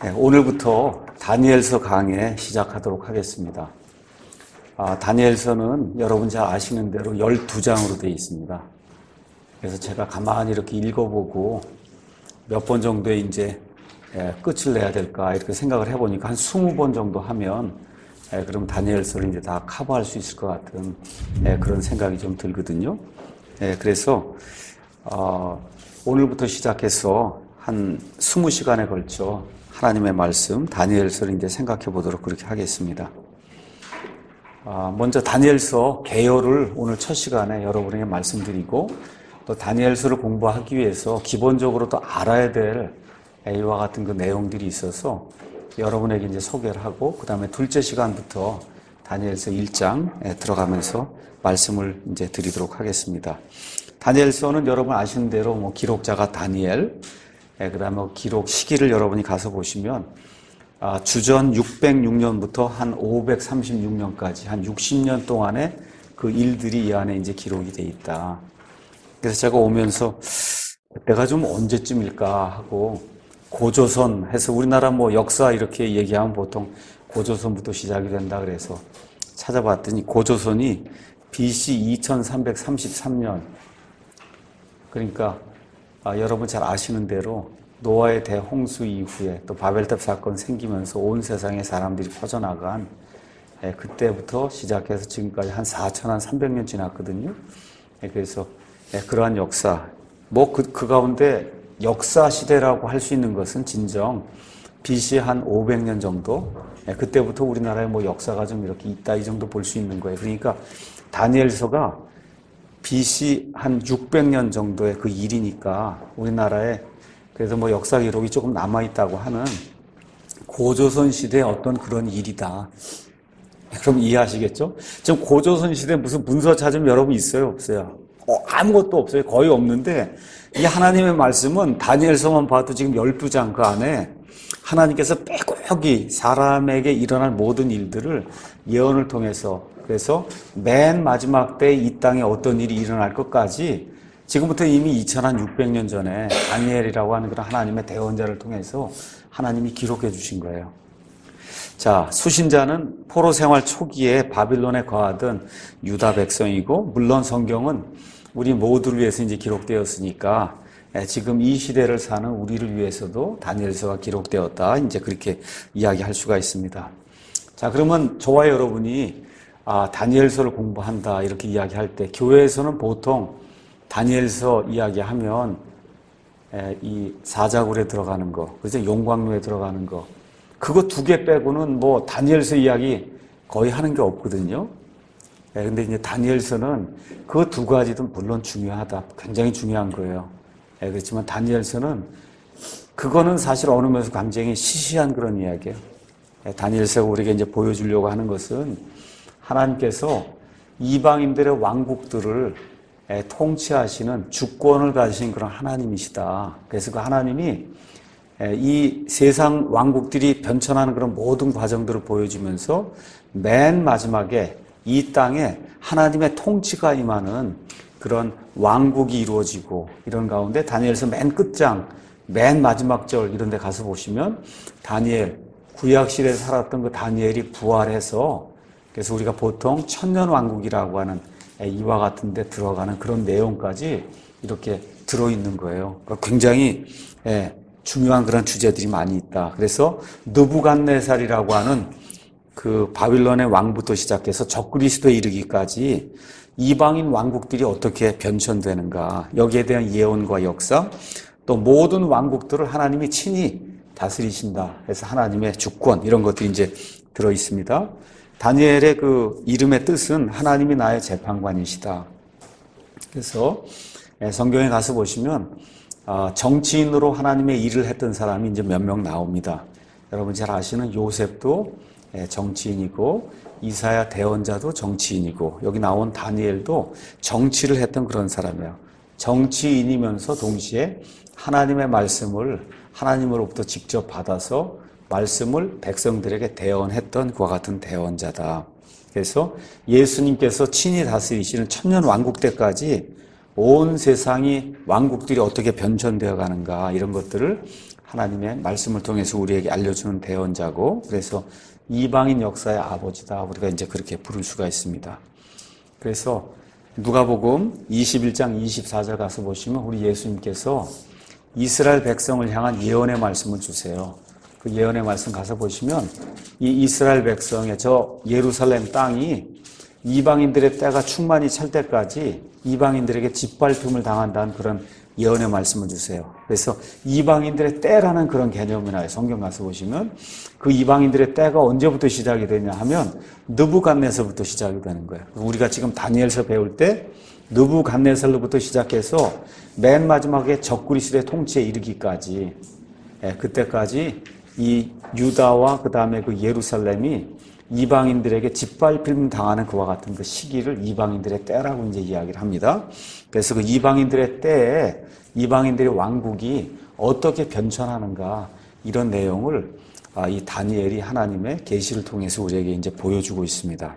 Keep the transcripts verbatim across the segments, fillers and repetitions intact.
네, 오늘부터 다니엘서 강의 시작하도록 하겠습니다. 아, 다니엘서는 여러분 잘 아시는 대로 열두 장으로 되어 있습니다. 그래서 제가 가만히 이렇게 읽어보고 몇 번 정도에 이제 예, 끝을 내야 될까 이렇게 생각을 해보니까 한 스무 번 정도 하면 예, 그럼 다니엘서를 이제 다 커버할 수 있을 것 같은 예, 그런 생각이 좀 들거든요. 예, 그래서 어, 오늘부터 시작해서 한 스무 시간에 걸쳐 하나님의 말씀 다니엘서를 이제 생각해 보도록 그렇게 하겠습니다. 아, 먼저 다니엘서 개요를 오늘 첫 시간에 여러분에게 말씀드리고 또 다니엘서를 공부하기 위해서 기본적으로 또 알아야 될 이와 같은 그 내용들이 있어서 여러분에게 이제 소개를 하고 그 다음에 둘째 시간부터 다니엘서 일 장에 들어가면서 말씀을 이제 드리도록 하겠습니다. 다니엘서는 여러분 아시는 대로 뭐 기록자가 다니엘, 그 다음에 기록 시기를 여러분이 가서 보시면 아, 주전 육백육 년부터 한 오백삼십육 년까지 한 육십 년 동안의 그 일들이 이 안에 이제 기록이 돼 있다. 그래서 제가 오면서 내가 좀 언제쯤일까 하고 고조선 해서 우리나라 뭐 역사 이렇게 얘기하면 보통 고조선부터 시작이 된다 그래서 찾아봤더니 고조선이 비씨 이천삼백삼십삼 년 그러니까 아, 여러분 잘 아시는 대로 노아의 대홍수 이후에 또 바벨탑 사건 생기면서 온 세상에 사람들이 퍼져나간 예, 그때부터 시작해서 지금까지 한 사천삼백 년 지났거든요. 예, 그래서 예, 그러한 역사 뭐 그 그 가운데 역사 시대라고 할 수 있는 것은 진정 비씨 한 오백 년 정도 예, 그때부터 우리나라에 뭐 역사가 좀 이렇게 있다 이 정도 볼 수 있는 거예요. 그러니까 다니엘서가 비씨 한 육백 년 정도의 그 일이니까 우리나라에 그래서 뭐 역사 기록이 조금 남아있다고 하는 고조선 시대의 어떤 그런 일이다. 그럼 이해하시겠죠? 지금 고조선 시대 무슨 문서 찾으면 여러분 있어요? 없어요? 어, 아무것도 없어요. 거의 없는데 이 하나님의 말씀은 다니엘서만 봐도 지금 열두 장 그 안에 하나님께서 빼곡히 사람에게 일어날 모든 일들을 예언을 통해서 그래서 맨 마지막 때 이 땅에 어떤 일이 일어날 것까지 지금부터 이미 이천육백 년 전에 다니엘이라고 하는 그런 하나님의 대언자를 통해서 하나님이 기록해 주신 거예요. 자, 수신자는 포로 생활 초기에 바빌론에 거하던 유다 백성이고 물론 성경은 우리 모두를 위해서 이제 기록되었으니까 지금 이 시대를 사는 우리를 위해서도 다니엘서가 기록되었다. 이제 그렇게 이야기할 수가 있습니다. 자, 그러면 저와 여러분이 아, 다니엘서를 공부한다 이렇게 이야기할 때 교회에서는 보통 다니엘서 이야기하면 에, 이 사자굴에 들어가는 거, 그죠? 용광로에 들어가는 거, 그거 두 개 빼고는 뭐 다니엘서 이야기 거의 하는 게 없거든요. 에, 근데 이제 다니엘서는 그 두 가지도 물론 중요하다, 굉장히 중요한 거예요. 에, 그렇지만 다니엘서는 그거는 사실 어느 면에서 굉장히 시시한 그런 이야기예요. 에, 다니엘서가 우리에게 이제 보여주려고 하는 것은 하나님께서 이방인들의 왕국들을 통치하시는 주권을 가지신 그런 하나님이시다. 그래서 그 하나님이 이 세상 왕국들이 변천하는 그런 모든 과정들을 보여주면서 맨 마지막에 이 땅에 하나님의 통치가 임하는 그런 왕국이 이루어지고 이런 가운데 다니엘서 맨 끝장, 맨 마지막 절 이런 데 가서 보시면 다니엘, 구약시대에 살았던 그 다니엘이 부활해서 그래서 우리가 보통 천년왕국이라고 하는 이와 같은 데 들어가는 그런 내용까지 이렇게 들어있는 거예요. 그러니까 굉장히 중요한 그런 주제들이 많이 있다. 그래서 느부갓네살이라고 하는 그 바빌론의 왕부터 시작해서 적그리스도에 이르기까지 이방인 왕국들이 어떻게 변천되는가 여기에 대한 예언과 역사 또 모든 왕국들을 하나님이 친히 다스리신다. 그래서 하나님의 주권 이런 것들이 이제 들어있습니다. 다니엘의 그 이름의 뜻은 하나님이 나의 재판관이시다. 그래서 성경에 가서 보시면 정치인으로 하나님의 일을 했던 사람이 이제 몇 명 나옵니다. 여러분 잘 아시는 요셉도 정치인이고 이사야 대언자도 정치인이고 여기 나온 다니엘도 정치를 했던 그런 사람이에요. 정치인이면서 동시에 하나님의 말씀을 하나님으로부터 직접 받아서 말씀을 백성들에게 대언했던 그와 같은 대언자다. 그래서 예수님께서 친히 다스리시는 천년 왕국 때까지 온 세상이 왕국들이 어떻게 변천되어 가는가 이런 것들을 하나님의 말씀을 통해서 우리에게 알려주는 대언자고, 그래서 이방인 역사의 아버지다, 우리가 이제 그렇게 부를 수가 있습니다. 그래서 누가복음 이십일 장 이십사 절 가서 보시면 우리 예수님께서 이스라엘 백성을 향한 예언의 말씀을 주세요. 그 예언의 말씀 가서 보시면 이 이스라엘 백성의 저 예루살렘 땅이 이방인들의 때가 충만히 찰 때까지 이방인들에게 짓밟힘을 당한다는 그런 예언의 말씀을 주세요. 그래서 이방인들의 때라는 그런 개념이 나와요. 성경 가서 보시면 그 이방인들의 때가 언제부터 시작이 되냐 하면 느부갓네살부터 시작이 되는 거예요. 우리가 지금 다니엘서 배울 때 느부갓네살로부터 시작해서 맨 마지막에 적그리스도의 통치에 이르기까지, 예, 그때까지 이 유다와 그 다음에 그 예루살렘이 이방인들에게 짓밟힘 당하는 그와 같은 그 시기를 이방인들의 때라고 이제 이야기를 합니다. 그래서 그 이방인들의 때에 이방인들의 왕국이 어떻게 변천하는가, 이런 내용을 이 다니엘이 하나님의 계시를 통해서 우리에게 이제 보여주고 있습니다.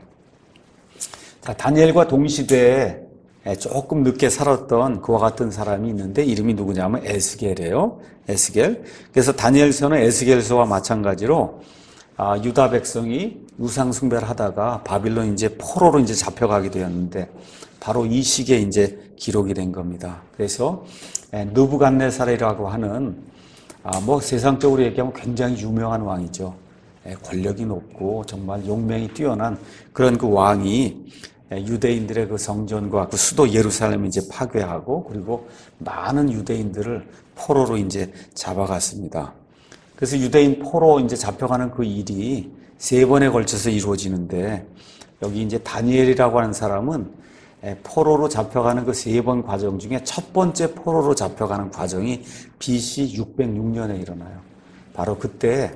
자, 다니엘과 동시대에 조금 늦게 살았던 그와 같은 사람이 있는데 이름이 누구냐면 에스겔이에요. 에스겔. 그래서 다니엘서는 에스겔서와 마찬가지로 아, 유다 백성이 우상 숭배를 하다가 바빌론 이제 포로로 이제 잡혀가게 되었는데 바로 이 시기에 이제 기록이 된 겁니다. 그래서 느부갓네살이라고 하는 아, 뭐 세상적으로 얘기하면 굉장히 유명한 왕이죠. 권력이 높고 정말 용맹이 뛰어난 그런 그 왕이 유대인들의 그 성전과 그 수도 예루살렘을 이제 파괴하고 그리고 많은 유대인들을 포로로 이제 잡아갔습니다. 그래서 유대인 포로 이제 잡혀가는 그 일이 세 번에 걸쳐서 이루어지는데 여기 이제 다니엘이라고 하는 사람은 포로로 잡혀가는 그 세 번 과정 중에 첫 번째 포로로 잡혀가는 과정이 비씨 육백육 년에 일어나요. 바로 그때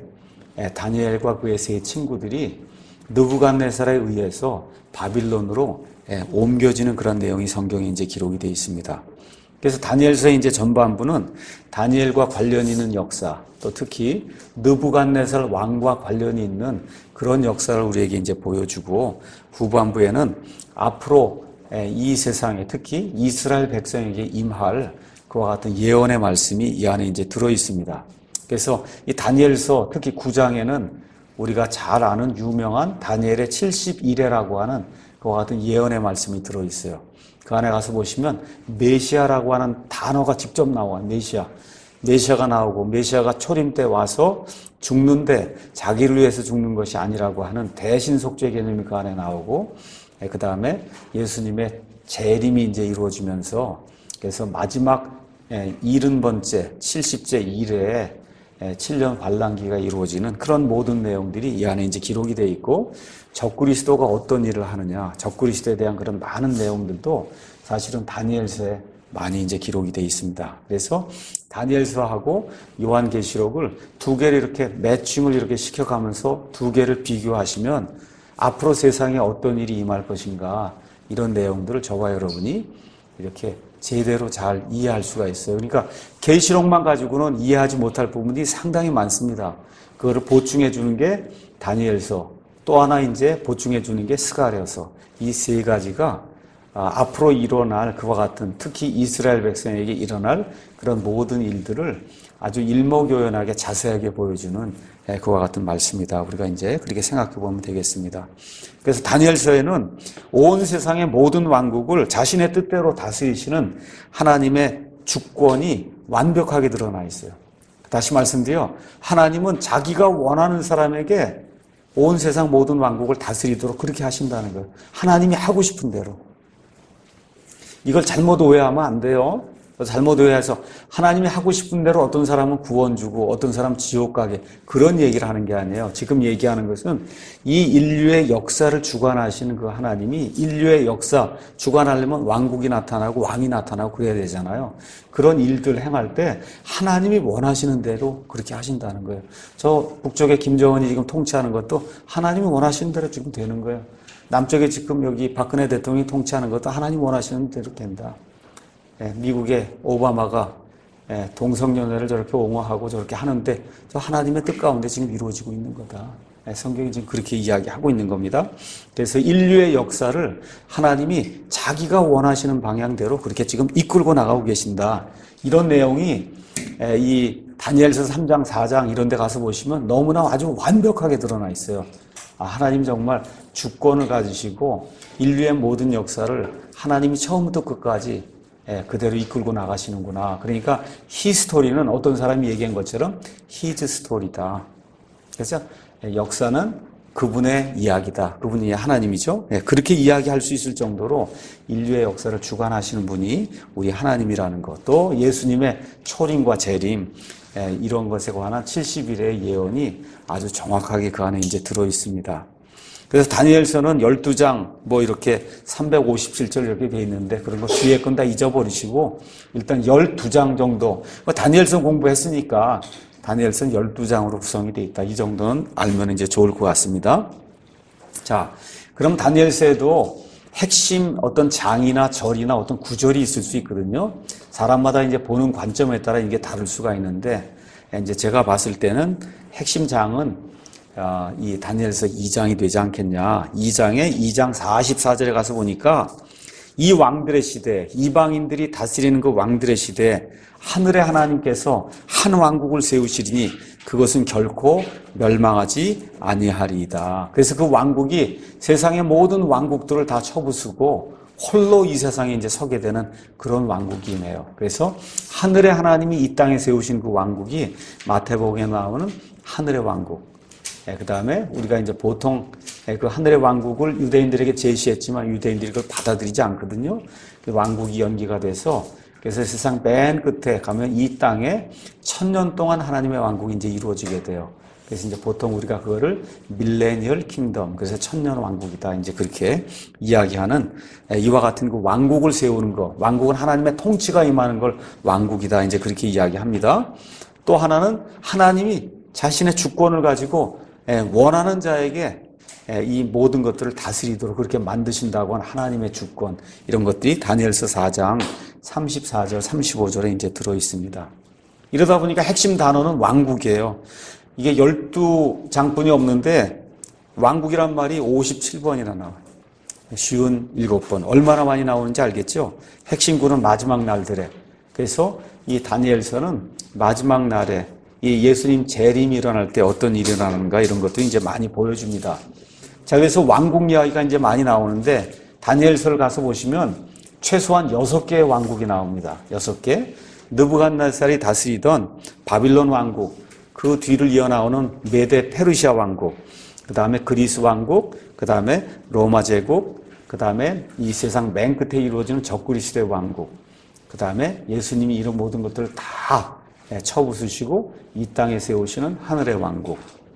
다니엘과 그의 세 친구들이 느부갓네살에 의해서 바빌론으로 옮겨지는 그런 내용이 성경에 이제 기록이 되어 있습니다. 그래서 다니엘서의 이제 전반부는 다니엘과 관련이 있는 역사, 또 특히 느부갓네살 왕과 관련이 있는 그런 역사를 우리에게 이제 보여주고, 후반부에는 앞으로 이 세상에 특히 이스라엘 백성에게 임할 그와 같은 예언의 말씀이 이 안에 이제 들어 있습니다. 그래서 이 다니엘서 특히 구 장에는 우리가 잘 아는 유명한 다니엘의 칠십일 회라고 하는 그와 같은 예언의 말씀이 들어 있어요. 그 안에 가서 보시면 메시아라고 하는 단어가 직접 나와요. 메시아. 메시아가 나오고 메시아가 초림 때 와서 죽는데 자기를 위해서 죽는 것이 아니라고 하는 대신속죄 개념이 그 안에 나오고, 그 다음에 예수님의 재림이 이제 이루어지면서 그래서 마지막 일흔 번째 칠십째 일회에 칠 년 반란기가 이루어지는 그런 모든 내용들이 이 안에 이제 기록이 되어 있고, 적그리스도가 어떤 일을 하느냐, 적그리스도에 대한 그런 많은 내용들도 사실은 다니엘서에 많이 이제 기록이 되어 있습니다. 그래서 다니엘서하고 요한계시록을 두 개를 이렇게 매칭을 이렇게 시켜가면서 두 개를 비교하시면 앞으로 세상에 어떤 일이 임할 것인가, 이런 내용들을 저와 여러분이 이렇게 제대로 잘 이해할 수가 있어요. 그러니까 계시록만 가지고는 이해하지 못할 부분이 상당히 많습니다. 그거를 보충해 주는 게 다니엘서, 또 하나 이제 보충해 주는 게 스가랴서. 이 세 가지가 앞으로 일어날 그와 같은, 특히 이스라엘 백성에게 일어날 그런 모든 일들을 아주 일목요연하게 자세하게 보여주는 그와 같은 말씀이다. 우리가 이제 그렇게 생각해 보면 되겠습니다. 그래서 다니엘서에는 온 세상의 모든 왕국을 자신의 뜻대로 다스리시는 하나님의 주권이 완벽하게 드러나 있어요. 다시 말씀드려, 하나님은 자기가 원하는 사람에게 온 세상 모든 왕국을 다스리도록 그렇게 하신다는 거예요. 하나님이 하고 싶은 대로. 이걸 잘못 오해하면 안 돼요. 잘못 오해해서 하나님이 하고 싶은 대로 어떤 사람은 구원 주고 어떤 사람은 지옥 가게, 그런 얘기를 하는 게 아니에요. 지금 얘기하는 것은 이 인류의 역사를 주관하시는 그 하나님이 인류의 역사 주관하려면 왕국이 나타나고 왕이 나타나고 그래야 되잖아요. 그런 일들을 행할 때 하나님이 원하시는 대로 그렇게 하신다는 거예요. 저 북쪽에 김정은이 지금 통치하는 것도 하나님이 원하시는 대로 지금 되는 거예요. 남쪽에 지금 여기 박근혜 대통령이 통치하는 것도 하나님 원하시는 대로 된다. 미국의 오바마가 동성연애를 저렇게 옹호하고 저렇게 하는데 저 하나님의 뜻 가운데 지금 이루어지고 있는 거다. 성경이 지금 그렇게 이야기하고 있는 겁니다. 그래서 인류의 역사를 하나님이 자기가 원하시는 방향대로 그렇게 지금 이끌고 나가고 계신다. 이런 내용이 이 다니엘서 삼 장, 사 장 이런 데 가서 보시면 너무나 아주 완벽하게 드러나 있어요. 아, 하나님 정말 주권을 가지시고 인류의 모든 역사를 하나님이 처음부터 끝까지 그대로 이끌고 나가시는구나. 그러니까 히스토리는 어떤 사람이 얘기한 것처럼 히즈 스토리다. 그래서 역사는 그분의 이야기다. 그분이 하나님이죠. 그렇게 이야기할 수 있을 정도로 인류의 역사를 주관하시는 분이 우리 하나님이라는 것. 또 예수님의 초림과 재림 이런 것에 관한 칠십 일의 예언이 아주 정확하게 그 안에 이제 들어 있습니다. 그래서 다니엘서는 열두 장 뭐 이렇게 삼백오십칠 절 이렇게 돼 있는데 그런 거 뒤에 건 다 잊어버리시고 일단 열두 장 정도 다니엘서 공부했으니까 다니엘서는 열두 장으로 구성이 되어 있다. 이 정도는 알면 이제 좋을 것 같습니다. 자, 그럼 다니엘서에도 핵심 어떤 장이나 절이나 어떤 구절이 있을 수 있거든요. 사람마다 이제 보는 관점에 따라 이게 다를 수가 있는데, 이제 제가 봤을 때는 핵심 장은 이 다니엘서 이 장이 되지 않겠냐. 이 장에 이 장 사십사 절에 가서 보니까 이 왕들의 시대, 이방인들이 다스리는 그 왕들의 시대, 하늘의 하나님께서 한 왕국을 세우시리니 그것은 결코 멸망하지 아니하리이다. 그래서 그 왕국이 세상의 모든 왕국들을 다 쳐부수고 홀로 이 세상에 이제 서게 되는 그런 왕국이네요. 그래서 하늘의 하나님이 이 땅에 세우신 그 왕국이 마태복음에 나오는 하늘의 왕국. 그 다음에 우리가 이제 보통 그 하늘의 왕국을 유대인들에게 제시했지만 유대인들이 그걸 받아들이지 않거든요. 그 왕국이 연기가 돼서 그래서 세상 맨 끝에 가면 이 땅에 천년 동안 하나님의 왕국이 이제 이루어지게 돼요. 그래서 이제 보통 우리가 그거를 밀레니얼 킹덤, 그래서 천년 왕국이다. 이제 그렇게 이야기하는 이와 같은 그 왕국을 세우는 거, 왕국은 하나님의 통치가 임하는 걸 왕국이다. 이제 그렇게 이야기합니다. 또 하나는 하나님이 자신의 주권을 가지고 원하는 자에게 이 모든 것들을 다스리도록 그렇게 만드신다고 하는 하나님의 주권, 이런 것들이 다니엘서 사 장 삼십사 절, 삼십오 절에 이제 들어 있습니다. 이러다 보니까 핵심 단어는 왕국이에요. 이게 열두 장뿐이 없는데 왕국이란 말이 오십칠 번이나 나와요. 쉬운 일곱 번. 얼마나 많이 나오는지 알겠죠? 핵심구는 마지막 날들에. 그래서 이 다니엘서는 마지막 날에 이 예수님 재림이 일어날 때 어떤 일이 일어나는가 이런 것들이 이제 많이 보여줍니다. 자, 그래서 왕국 이야기가 이제 많이 나오는데 다니엘서를 가서 보시면 최소한 여섯 개의 왕국이 나옵니다. 여섯 개. 느부갓네살이 다스리던 바빌론 왕국, 그 뒤를 이어나오는 메데 페르시아 왕국, 그 다음에 그리스 왕국, 그 다음에 로마 제국, 그 다음에 이 세상 맨 끝에 이루어지는 적그리스도의 왕국, 그 다음에 예수님이 이런 모든 것들을 다 쳐부수시고 이 땅에 세우시는 하늘의 왕국.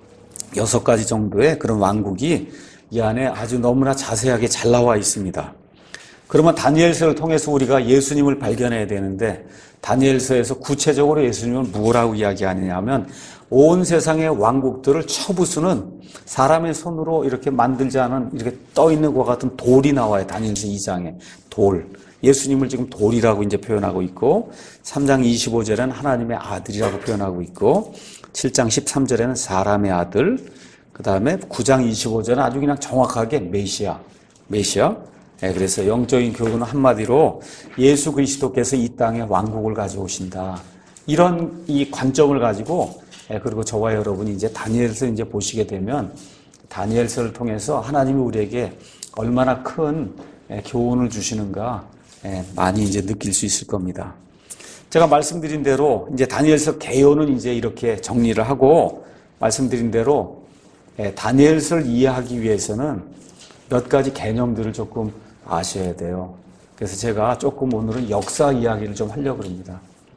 여섯 가지 정도의 그런 왕국이 이 안에 아주 너무나 자세하게 잘 나와 있습니다. 그러면 다니엘서를 통해서 우리가 예수님을 발견해야 되는데 다니엘서에서 구체적으로 예수님을 뭐라고 이야기하느냐 하면 온 세상의 왕국들을 쳐부수는 사람의 손으로 이렇게 만들지 않은 이렇게 떠 있는 것 같은 돌이 나와요. 다니엘서 이 장에 돌. 예수님을 지금 돌이라고 이제 표현하고 있고 삼 장 이십오 절에는 하나님의 아들이라고 표현하고 있고 칠 장 십삼 절에는 사람의 아들, 그 다음에 구 장 이십오 절은 아주 그냥 정확하게 메시아, 메시아. 네, 그래서 영적인 교훈은 한마디로 예수 그리스도께서 이 땅에 왕국을 가져오신다. 이런 이 관점을 가지고 네, 그리고 저와 여러분이 이제 다니엘서 이제 보시게 되면 다니엘서를 통해서 하나님이 우리에게 얼마나 큰 교훈을 주시는가 많이 이제 느낄 수 있을 겁니다. 제가 말씀드린 대로 이제 다니엘서 개요는 이제 이렇게 정리를 하고 말씀드린 대로 다니엘서를 이해하기 위해서는 몇 가지 개념들을 조금 아셔야 돼요. 그래서 제가 조금 오늘은 역사 이야기를 좀 하려고 합니다.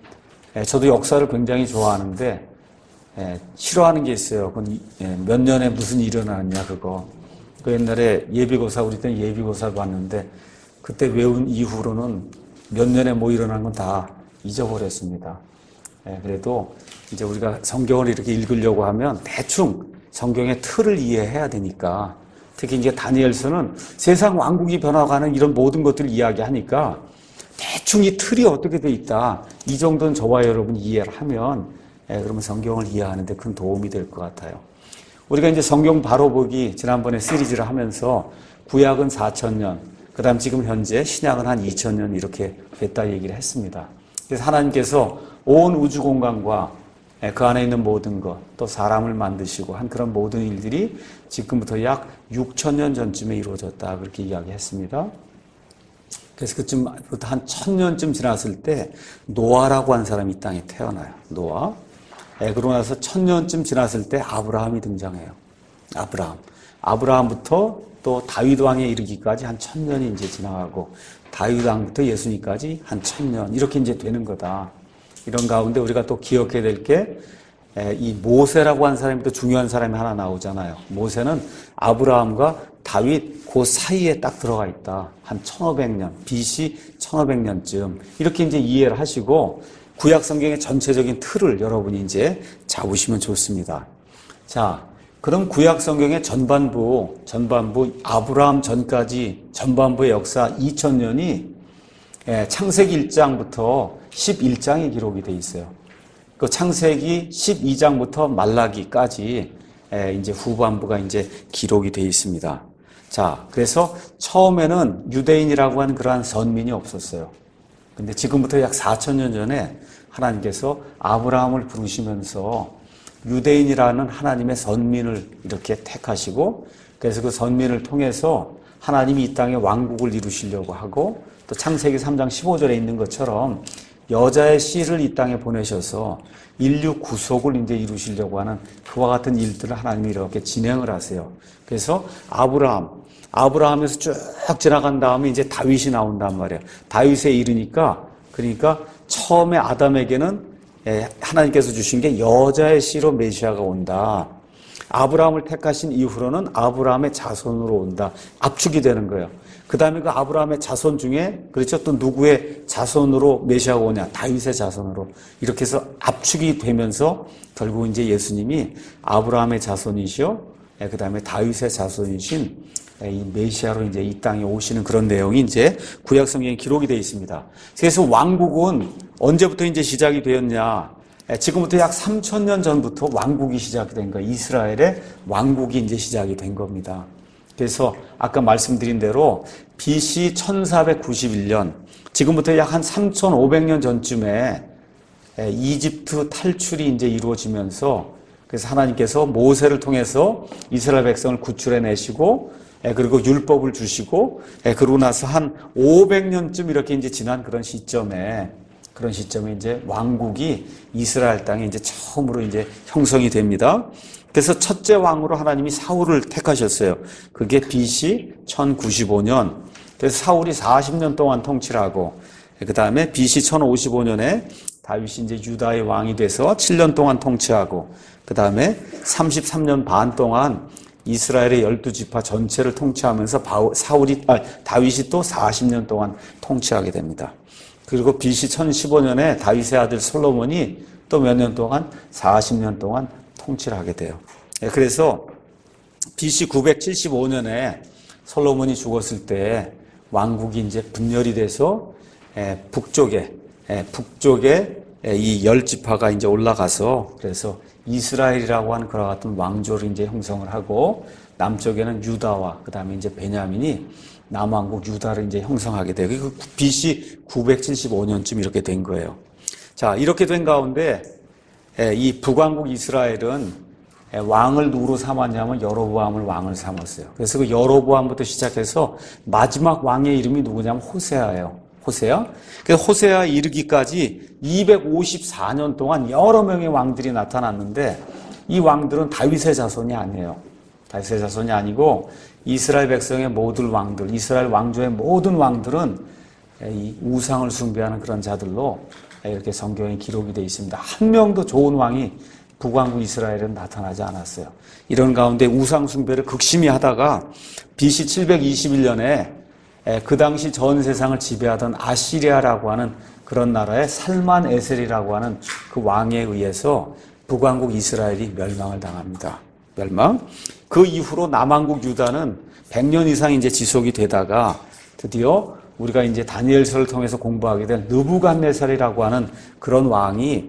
저도 역사를 굉장히 좋아하는데 싫어하는 게 있어요. 그건 몇 년에 무슨 일이 일어나느냐 그거. 그 옛날에 예비고사 우리 때는 예비고사 봤는데 그때 외운 이후로는 몇 년에 뭐 일어난 건 다 잊어버렸습니다. 그래도 이제 우리가 성경을 이렇게 읽으려고 하면 대충 성경의 틀을 이해해야 되니까 특히 이제 다니엘서는 세상 왕국이 변화가는 이런 모든 것들을 이야기하니까 대충 이 틀이 어떻게 돼 있다. 이 정도는 저와 여러분이 이해를 하면 그러면 성경을 이해하는 데 큰 도움이 될 것 같아요. 우리가 이제 성경 바로 보기 지난번에 시리즈를 하면서 구약은 사천 년, 그 다음 지금 현재 신약은 한 이천 년 이렇게 됐다 얘기를 했습니다. 그래서 하나님께서 온 우주 공간과 그 안에 있는 모든 것, 또 사람을 만드시고 한 그런 모든 일들이 지금부터 약 육천 년 전쯤에 이루어졌다 그렇게 이야기했습니다. 그래서 그쯤부터 한 천 년쯤 지났을 때 노아라고 하는 사람이 이 땅에 태어나요. 노아. 예, 그러고 나서 천 년쯤 지났을 때 아브라함이 등장해요. 아브라함. 아브라함부터 또 다윗 왕에 이르기까지 한 천 년이 이제 지나가고 다윗 왕부터 예수님까지 한 천 년 이렇게 이제 되는 거다. 이런 가운데 우리가 또 기억해야 될 게 이 모세라고 하는 사람이 또 중요한 사람이 하나 나오잖아요. 모세는 아브라함과 다윗 그 사이에 딱 들어가 있다. 한 천오백 년, 비씨 천오백 년쯤 이렇게 이제 이해를 하시고 구약 성경의 전체적인 틀을 여러분이 이제 잡으시면 좋습니다. 자, 그럼 구약 성경의 전반부, 전반부 아브라함 전까지 전반부의 역사 이천 년이 창세기 일 장부터 십일 장에 기록이 돼 있어요. 그 창세기 십이 장부터 말라기까지 이제 후반부가 이제 기록이 돼 있습니다. 자, 그래서 처음에는 유대인이라고 하는 그러한 선민이 없었어요. 근데 지금부터 약 사천 년 전에 하나님께서 아브라함을 부르시면서 유대인이라는 하나님의 선민을 이렇게 택하시고 그래서 그 선민을 통해서 하나님이 이 땅에 왕국을 이루시려고 하고 또 창세기 삼 장 십오 절에 있는 것처럼 여자의 씨를 이 땅에 보내셔서 인류 구속을 이제 이루시려고 하는 그와 같은 일들을 하나님이 이렇게 진행을 하세요. 그래서 아브라함, 아브라함에서 쭉 지나간 다음에 이제 다윗이 나온단 말이에요. 다윗에 이르니까 그러니까 처음에 아담에게는 하나님께서 주신 게 여자의 씨로 메시아가 온다. 아브라함을 택하신 이후로는 아브라함의 자손으로 온다. 압축이 되는 거예요. 그 다음에 그 아브라함의 자손 중에 그렇죠. 또 누구의 자손으로 메시아가 오냐? 다윗의 자손으로. 이렇게 해서 압축이 되면서 결국 이제 예수님이 아브라함의 자손이시요. 그 다음에 다윗의 자손이신 이 메시아로 이제 이 땅에 오시는 그런 내용이 이제 구약 성경에 기록이 되어 있습니다. 그래서 왕국은 언제부터 이제 시작이 되었냐? 지금부터 약 삼천 년 전부터 왕국이 시작이 된 거예요. 이스라엘의 왕국이 이제 시작이 된 겁니다. 그래서 아까 말씀드린 대로 비씨 천사백구십일 년, 지금부터 약 한 삼천오백 년 전쯤에 이집트 탈출이 이제 이루어지면서 그래서 하나님께서 모세를 통해서 이스라엘 백성을 구출해 내시고 그리고 율법을 주시고 그러고 나서 한 오백 년쯤 이렇게 이제 지난 그런 시점에 그런 시점에 이제 왕국이 이스라엘 땅에 이제 처음으로 이제 형성이 됩니다. 그래서 첫째 왕으로 하나님이 사울을 택하셨어요. 그게 비씨 천구십오 년. 그래서 사울이 사십 년 동안 통치를 하고, 그 다음에 비씨 천오십오 년에 다윗이 이제 유다의 왕이 돼서 칠 년 동안 통치하고, 그 다음에 삼십삼 년 반 동안 이스라엘의 열두 지파 전체를 통치하면서 사울이, 아, 다윗이 또 사십 년 동안 통치하게 됩니다. 그리고 비씨 천십오 년에 다윗의 아들 솔로몬이 또 몇 년 동안 사십 년 동안 통치를 하게 돼요. 그래서 비씨 구백칠십오 년에 솔로몬이 죽었을 때 왕국이 이제 분열이 돼서 북쪽에 북쪽에 이 열 지파가 이제 올라가서 그래서 이스라엘이라고 하는 그와 같은 왕조를 이제 형성을 하고 남쪽에는 유다와 그다음에 이제 베냐민이 남왕국 유다를 이제 형성하게 돼요. 그 비씨 구백칠십오 년쯤 이렇게 된 거예요. 자, 이렇게 된 가운데 이 북왕국 이스라엘은 왕을 누구로 삼았냐면 여로보암을 왕을 삼았어요. 그래서 그 여로보암부터 시작해서 마지막 왕의 이름이 누구냐면 호세아예요. 호세아. 그래서 호세아 이르기까지 이백오십사 년 동안 여러 명의 왕들이 나타났는데 이 왕들은 다윗의 자손이 아니에요. 다윗의 자손이 아니고 이스라엘 백성의 모든 왕들, 이스라엘 왕조의 모든 왕들은 이 우상을 숭배하는 그런 자들로 이렇게 성경에 기록이 되어 있습니다. 한 명도 좋은 왕이 북왕국 이스라엘은 나타나지 않았어요. 이런 가운데 우상 숭배를 극심히 하다가 비씨 칠백이십일 년에 그 당시 전 세상을 지배하던 아시리아라고 하는 그런 나라의 살만 에셀이라고 하는 그 왕에 의해서 북왕국 이스라엘이 멸망을 당합니다. 멸망. 그 이후로 남왕국 유다는 백 년 이상 이제 지속이 되다가 드디어 우리가 이제 다니엘서를 통해서 공부하게 된 느부갓네살이라고 하는 그런 왕이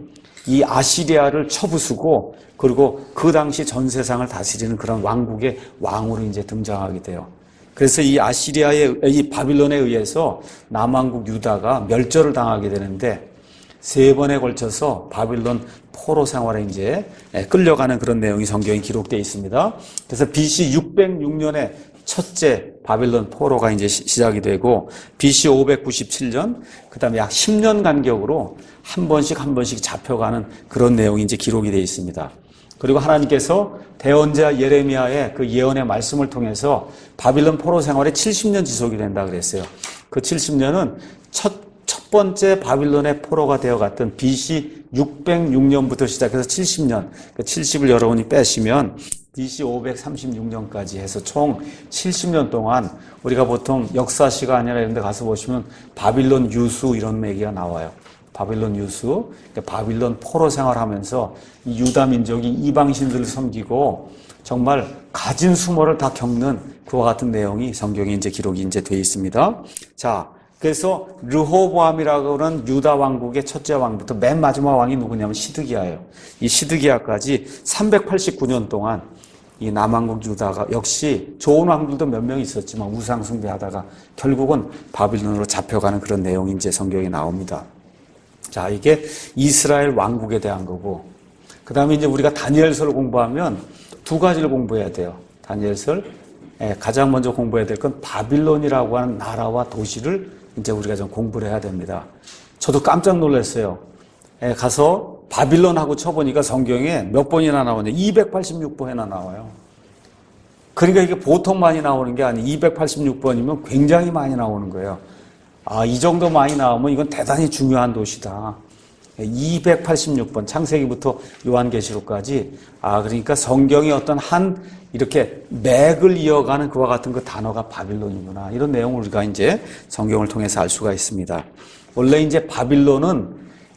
이 아시리아를 쳐부수고 그리고 그 당시 전 세상을 다스리는 그런 왕국의 왕으로 이제 등장하게 돼요. 그래서 이 아시리아의, 이 바빌론에 의해서 남왕국 유다가 멸절을 당하게 되는데 세 번에 걸쳐서 바빌론 포로 생활에 이제 끌려가는 그런 내용이 성경에 기록되어 있습니다. 그래서 비씨 육백육 년에 첫째 바빌론 포로가 이제 시작이 되고 비씨 오백구십칠 년, 그 다음에 약 십 년 간격으로 한 번씩 한 번씩 잡혀가는 그런 내용이 이제 기록이 되어 있습니다. 그리고 하나님께서 대언자 예레미야의 그 예언의 말씀을 통해서 바빌론 포로 생활에 칠십 년 지속이 된다 그랬어요. 그 칠십 년은 첫, 첫 번째 바빌론의 포로가 되어갔던 비씨 육백육 년부터 시작해서 칠십 년, 그 칠십을 여러분이 빼시면 비씨 오백삼십육 년까지 해서 총 칠십 년 동안 우리가 보통 역사시가 아니라 이런 데 가서 보시면 바빌론 유수 이런 얘기가 나와요. 바빌론 유수, 바빌론 포로 생활하면서 이 유다 민족이 이방신들을 섬기고 정말 가진 수모를 다 겪는 그와 같은 내용이 성경에 이제 기록이 이제 되어 있습니다. 자, 그래서 르호보암이라고 하는 유다 왕국의 첫째 왕부터 맨 마지막 왕이 누구냐면 시드기야예요. 이 시드기야까지 삼백팔십구 년 동안 이 남왕국 유다가 역시 좋은 왕들도 몇 명 있었지만 우상 숭배하다가 결국은 바빌론으로 잡혀가는 그런 내용이 이제 성경에 나옵니다. 자, 이게 이스라엘 왕국에 대한 거고, 그 다음에 이제 우리가 다니엘서를 공부하면 두 가지를 공부해야 돼요. 다니엘서 예, 가장 먼저 공부해야 될 건 바빌론이라고 하는 나라와 도시를 이제 우리가 좀 공부를 해야 됩니다. 저도 깜짝 놀랐어요. 예, 가서 바빌론하고 쳐보니까 성경에 몇 번이나 나오냐? 이백팔십육 번이나 나와요. 그러니까 이게 보통 많이 나오는 게 아니 이백팔십육 번이면 굉장히 많이 나오는 거예요. 아, 이 정도 많이 나오면 이건 대단히 중요한 도시다. 이백팔십육 번, 창세기부터 요한계시록까지. 아, 그러니까 성경의 어떤 한, 이렇게 맥을 이어가는 그와 같은 그 단어가 바빌론이구나. 이런 내용을 우리가 이제 성경을 통해서 알 수가 있습니다. 원래 이제 바빌론은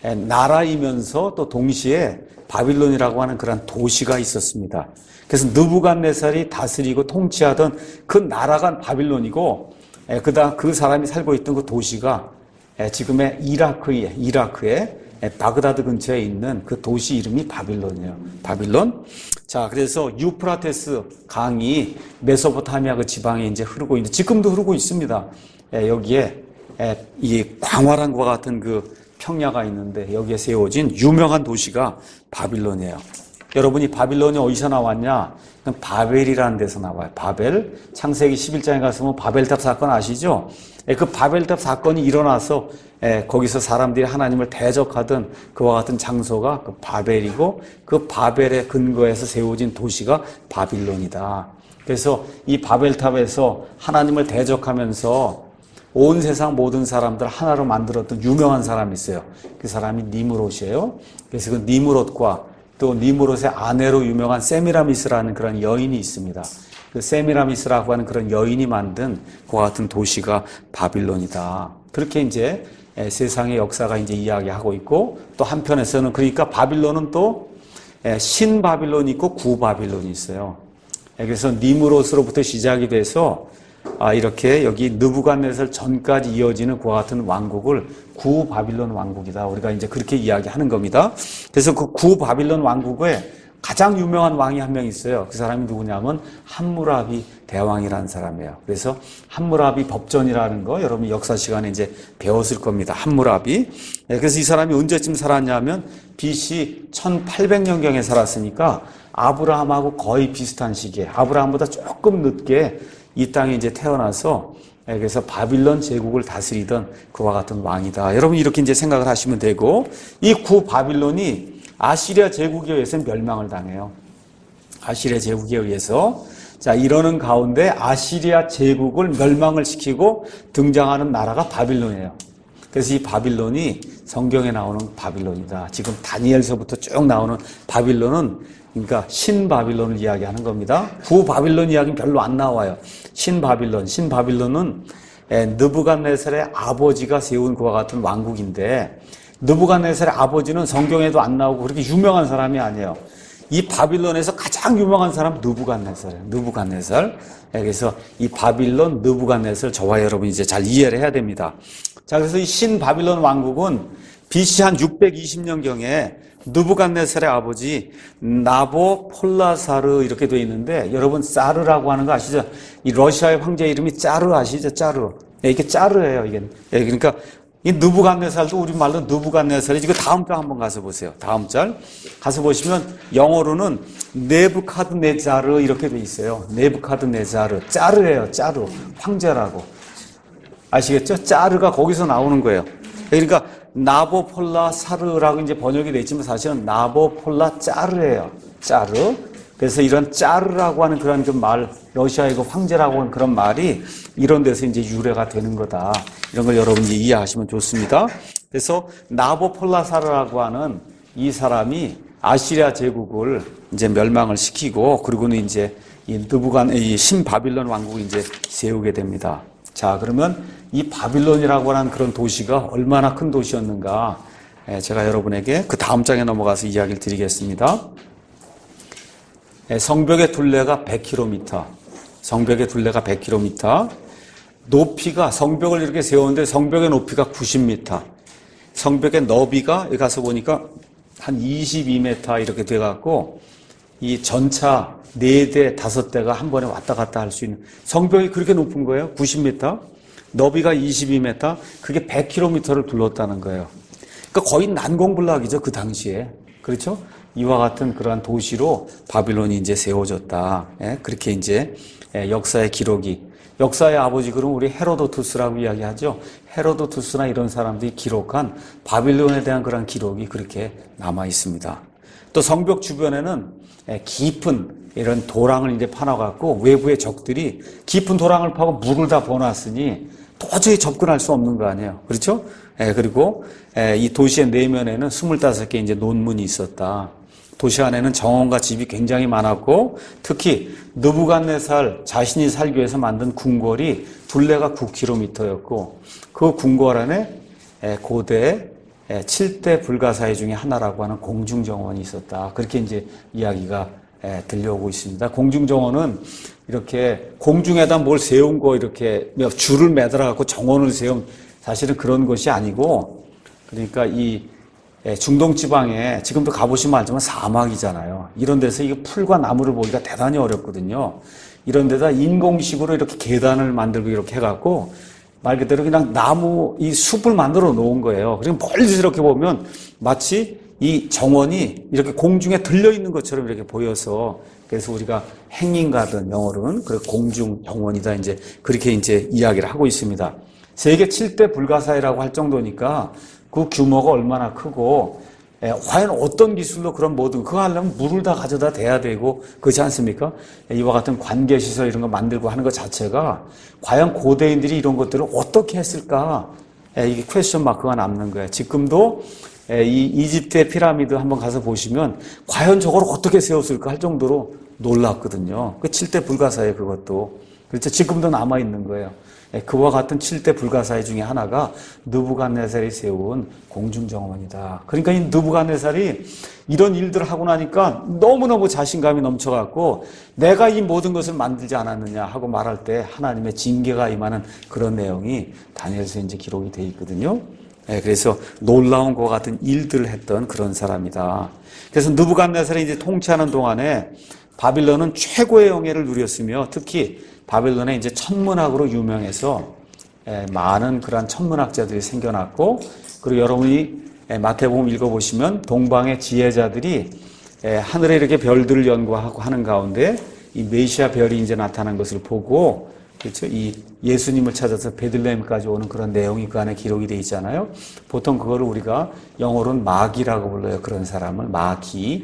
나라이면서 또 동시에 바빌론이라고 하는 그런 도시가 있었습니다. 그래서 느부갓네살이 다스리고 통치하던 그 나라가 바빌론이고, 그다음 그 사람이 살고 있던 그 도시가 지금의 이라크에, 이라크의 바그다드 근처에 있는 그 도시 이름이 바빌론이에요. 바빌론. 자, 그래서 유프라테스 강이 메소포타미아 그 지방에 이제 흐르고 있는데 지금도 흐르고 있습니다. 여기에 이 광활한 것과 같은 그 평야가 있는데 여기에 세워진 유명한 도시가 바빌론이에요. 여러분이 바빌론이 어디서 나왔냐? 바벨이라는 데서 나와요. 바벨. 창세기 십일 장에 가서 뭐 바벨탑 사건 아시죠? 그 바벨탑 사건이 일어나서 거기서 사람들이 하나님을 대적하던 그와 같은 장소가 그 바벨이고 그 바벨의 근거에서 세워진 도시가 바빌론이다. 그래서 이 바벨탑에서 하나님을 대적하면서 온 세상 모든 사람들 하나로 만들었던 유명한 사람이 있어요. 그 사람이 니므롯이에요. 그래서 그 니므롯과 또 니므롯의 아내로 유명한 세미라미스라는 그런 여인이 있습니다. 그 세미라미스라고 하는 그런 여인이 만든 그와 같은 도시가 바빌론이다. 그렇게 이제 세상의 역사가 이제 이야기하고 있고 또 한편에서는 그러니까 바빌론은 또 신바빌론이 있고 구바빌론이 있어요. 그래서 니므롯으로부터 시작이 돼서 아, 이렇게 여기 느부갓네살 전까지 이어지는 그와 같은 왕국을 구바빌론 왕국이다. 우리가 이제 그렇게 이야기하는 겁니다. 그래서 그 구바빌론 왕국에 가장 유명한 왕이 한 명 있어요. 그 사람이 누구냐면 함무라비 대왕이라는 사람이에요. 그래서 함무라비 법전이라는 거 여러분 역사 시간에 이제 배웠을 겁니다. 함무라비. 그래서 이 사람이 언제쯤 살았냐면 비씨 천팔백 년경에 살았으니까 아브라함하고 거의 비슷한 시기에 아브라함보다 조금 늦게 이 땅에 이제 태어나서 그래서 바빌론 제국을 다스리던 그와 같은 왕이다. 여러분 이렇게 이제 생각을 하시면 되고 이 구 바빌론이 아시리아 제국에 의해서 멸망을 당해요. 아시리아 제국에 의해서 자 이러는 가운데 아시리아 제국을 멸망을 시키고 등장하는 나라가 바빌론이에요. 그래서 이 바빌론이 성경에 나오는 바빌론이다. 지금 다니엘서부터 쭉 나오는 바빌론은 그러니까 신바빌론을 이야기하는 겁니다. 구바빌론 이야기는 별로 안 나와요. 신바빌론, 신바빌론은 느부갓네살의 아버지가 세운 그와 같은 왕국인데 느부갓네살의 아버지는 성경에도 안 나오고 그렇게 유명한 사람이 아니에요. 이 바빌론에서 가장 유명한 사람은 느부갓네살이에요. 느부갓네살. 그래서 이 바빌론, 느부갓네살 저와 여러분이 이제 잘 이해를 해야 됩니다. 자, 그래서 이 신바빌론 왕국은 비씨 한 육백이십 년경에 느부갓네살의 아버지 나보폴라사르 이렇게 되어 있는데, 여러분 사르라고 하는 거 아시죠? 이 러시아의 황제 이름이 짜르 아시죠? 짜르. 네, 이게 짜르예요. 이게. 네, 그러니까 이 느부갓네살도 우리말로 느부갓네살이. 이거 다음 장 한번 가서 보세요. 다음 장 가서 보시면 영어로는 네부카드네자르 이렇게 돼 있어요. 네부카드네자르. 짜르예요. 짜르. 황제라고. 아시겠죠? 짜르가 거기서 나오는 거예요. 그러니까 나보폴라 사르라고 이제 번역이 돼 있지만 사실은 나보폴라 짜르예요. 짜르. 그래서 이런 짜르라고 하는 그런 그 말, 러시아의 그 황제라고 하는 그런 말이 이런 데서 이제 유래가 되는 거다. 이런 걸 여러분이 이해하시면 좋습니다. 그래서 나보폴라 사르라고 하는 이 사람이 아시리아 제국을 이제 멸망을 시키고, 그리고는 이제 이 느부갓, 이 신바빌론 왕국을 이제 세우게 됩니다. 자, 그러면 이 바빌론이라고 하는 그런 도시가 얼마나 큰 도시였는가, 제가 여러분에게 그 다음 장에 넘어가서 이야기를 드리겠습니다. 성벽의 둘레가 백 킬로미터, 성벽의 둘레가 백 킬로미터, 높이가, 성벽을 이렇게 세우는데 성벽의 높이가 구십 미터, 성벽의 너비가 여기 가서 보니까 한 이십이 미터 이렇게 돼갖고 이 전차 네 대, 다섯 대가 한 번에 왔다 갔다 할 수 있는, 성벽이 그렇게 높은 거예요. 구십 미터, 너비가 이십이 미터, 그게 백 킬로미터를 둘렀다는 거예요. 그러니까 거의 난공불락이죠, 그 당시에. 그렇죠? 이와 같은 그러한 도시로 바빌론이 이제 세워졌다. 예? 그렇게 이제 역사의 기록이, 역사의 아버지, 그럼 우리 헤로도투스라고 이야기하죠. 헤로도투스나 이런 사람들이 기록한 바빌론에 대한 그런 기록이 그렇게 남아 있습니다. 또 성벽 주변에는 깊은 이런 도랑을 이제 파놔갖고 외부의 적들이 깊은 도랑을 파고 물을 다 부어놨으니 도저히 접근할 수 없는 거 아니에요. 그렇죠? 예, 그리고 예, 이 도시의 내면에는 스물다섯 개 이제 논문이 있었다. 도시 안에는 정원과 집이 굉장히 많았고, 특히 느부갓네살 자신이 살기 위해서 만든 궁궐이 둘레가 구 킬로미터였고, 그 궁궐 안에 예, 고대 예, 칠 대 불가사의 중에 하나라고 하는 공중정원이 있었다. 그렇게 이제 이야기가 예, 들려오고 있습니다. 공중정원은 이렇게 공중에다 뭘 세운 거, 이렇게 줄을 매달아갖고 정원을 세운, 사실은 그런 것이 아니고, 그러니까 이 중동 지방에 지금도 가보시면 알지만 사막이잖아요. 이런 데서 이 풀과 나무를 보기가 대단히 어렵거든요. 이런 데다 인공식으로 이렇게 계단을 만들고 이렇게 해갖고 말 그대로 그냥 나무, 이 숲을 만들어 놓은 거예요. 그리고 멀리서 이렇게 보면 마치 이 정원이 이렇게 공중에 들려 있는 것처럼 이렇게 보여서, 그래서 우리가 행인 가든 영어로는 그 공중 정원이다, 이제 그렇게 이제 이야기를 하고 있습니다. 세계 칠 대 불가사의라고 할 정도니까 그 규모가 얼마나 크고, 예, 과연 어떤 기술로 그런 모든, 그거 하려면 물을 다 가져다 대야 되고, 그렇지 않습니까? 예, 이와 같은 관계시설 이런 거 만들고 하는 것 자체가 과연 고대인들이 이런 것들을 어떻게 했을까? 예, 이게 퀘스천 마크가 남는 거예요. 지금도 예, 이 이집트의 피라미드 한번 가서 보시면 과연 저걸 어떻게 세웠을까 할 정도로 놀랍거든요. 그 칠 대 불가사의 그것도. 그렇죠. 지금도 남아있는 거예요. 그와 같은 칠 대 불가사의 중에 하나가 느부갓네살이 세운 공중정원이다. 그러니까 이 느부갓네살이 이런 일들을 하고 나니까 너무너무 자신감이 넘쳐갖고 내가 이 모든 것을 만들지 않았느냐 하고 말할 때 하나님의 징계가 임하는 그런 내용이 다니엘서에 이제 기록이 되어 있거든요. 그래서 놀라운 것 같은 일들을 했던 그런 사람이다. 그래서 느부갓네살이 이제 통치하는 동안에 바빌론은 최고의 영예를 누렸으며, 특히 바빌론의 이제 천문학으로 유명해서 많은 그러한 천문학자들이 생겨났고, 그리고 여러분이 마태복음 읽어보시면 동방의 지혜자들이 하늘에 이렇게 별들을 연구하고 하는 가운데 이 메시아 별이 이제 나타난 것을 보고, 그렇죠? 이 예수님을 찾아서 베들레헴까지 오는 그런 내용이 그 안에 기록이 되어 있잖아요. 보통 그거를 우리가 영어로는 마귀라고 불러요. 그런 사람을 마귀,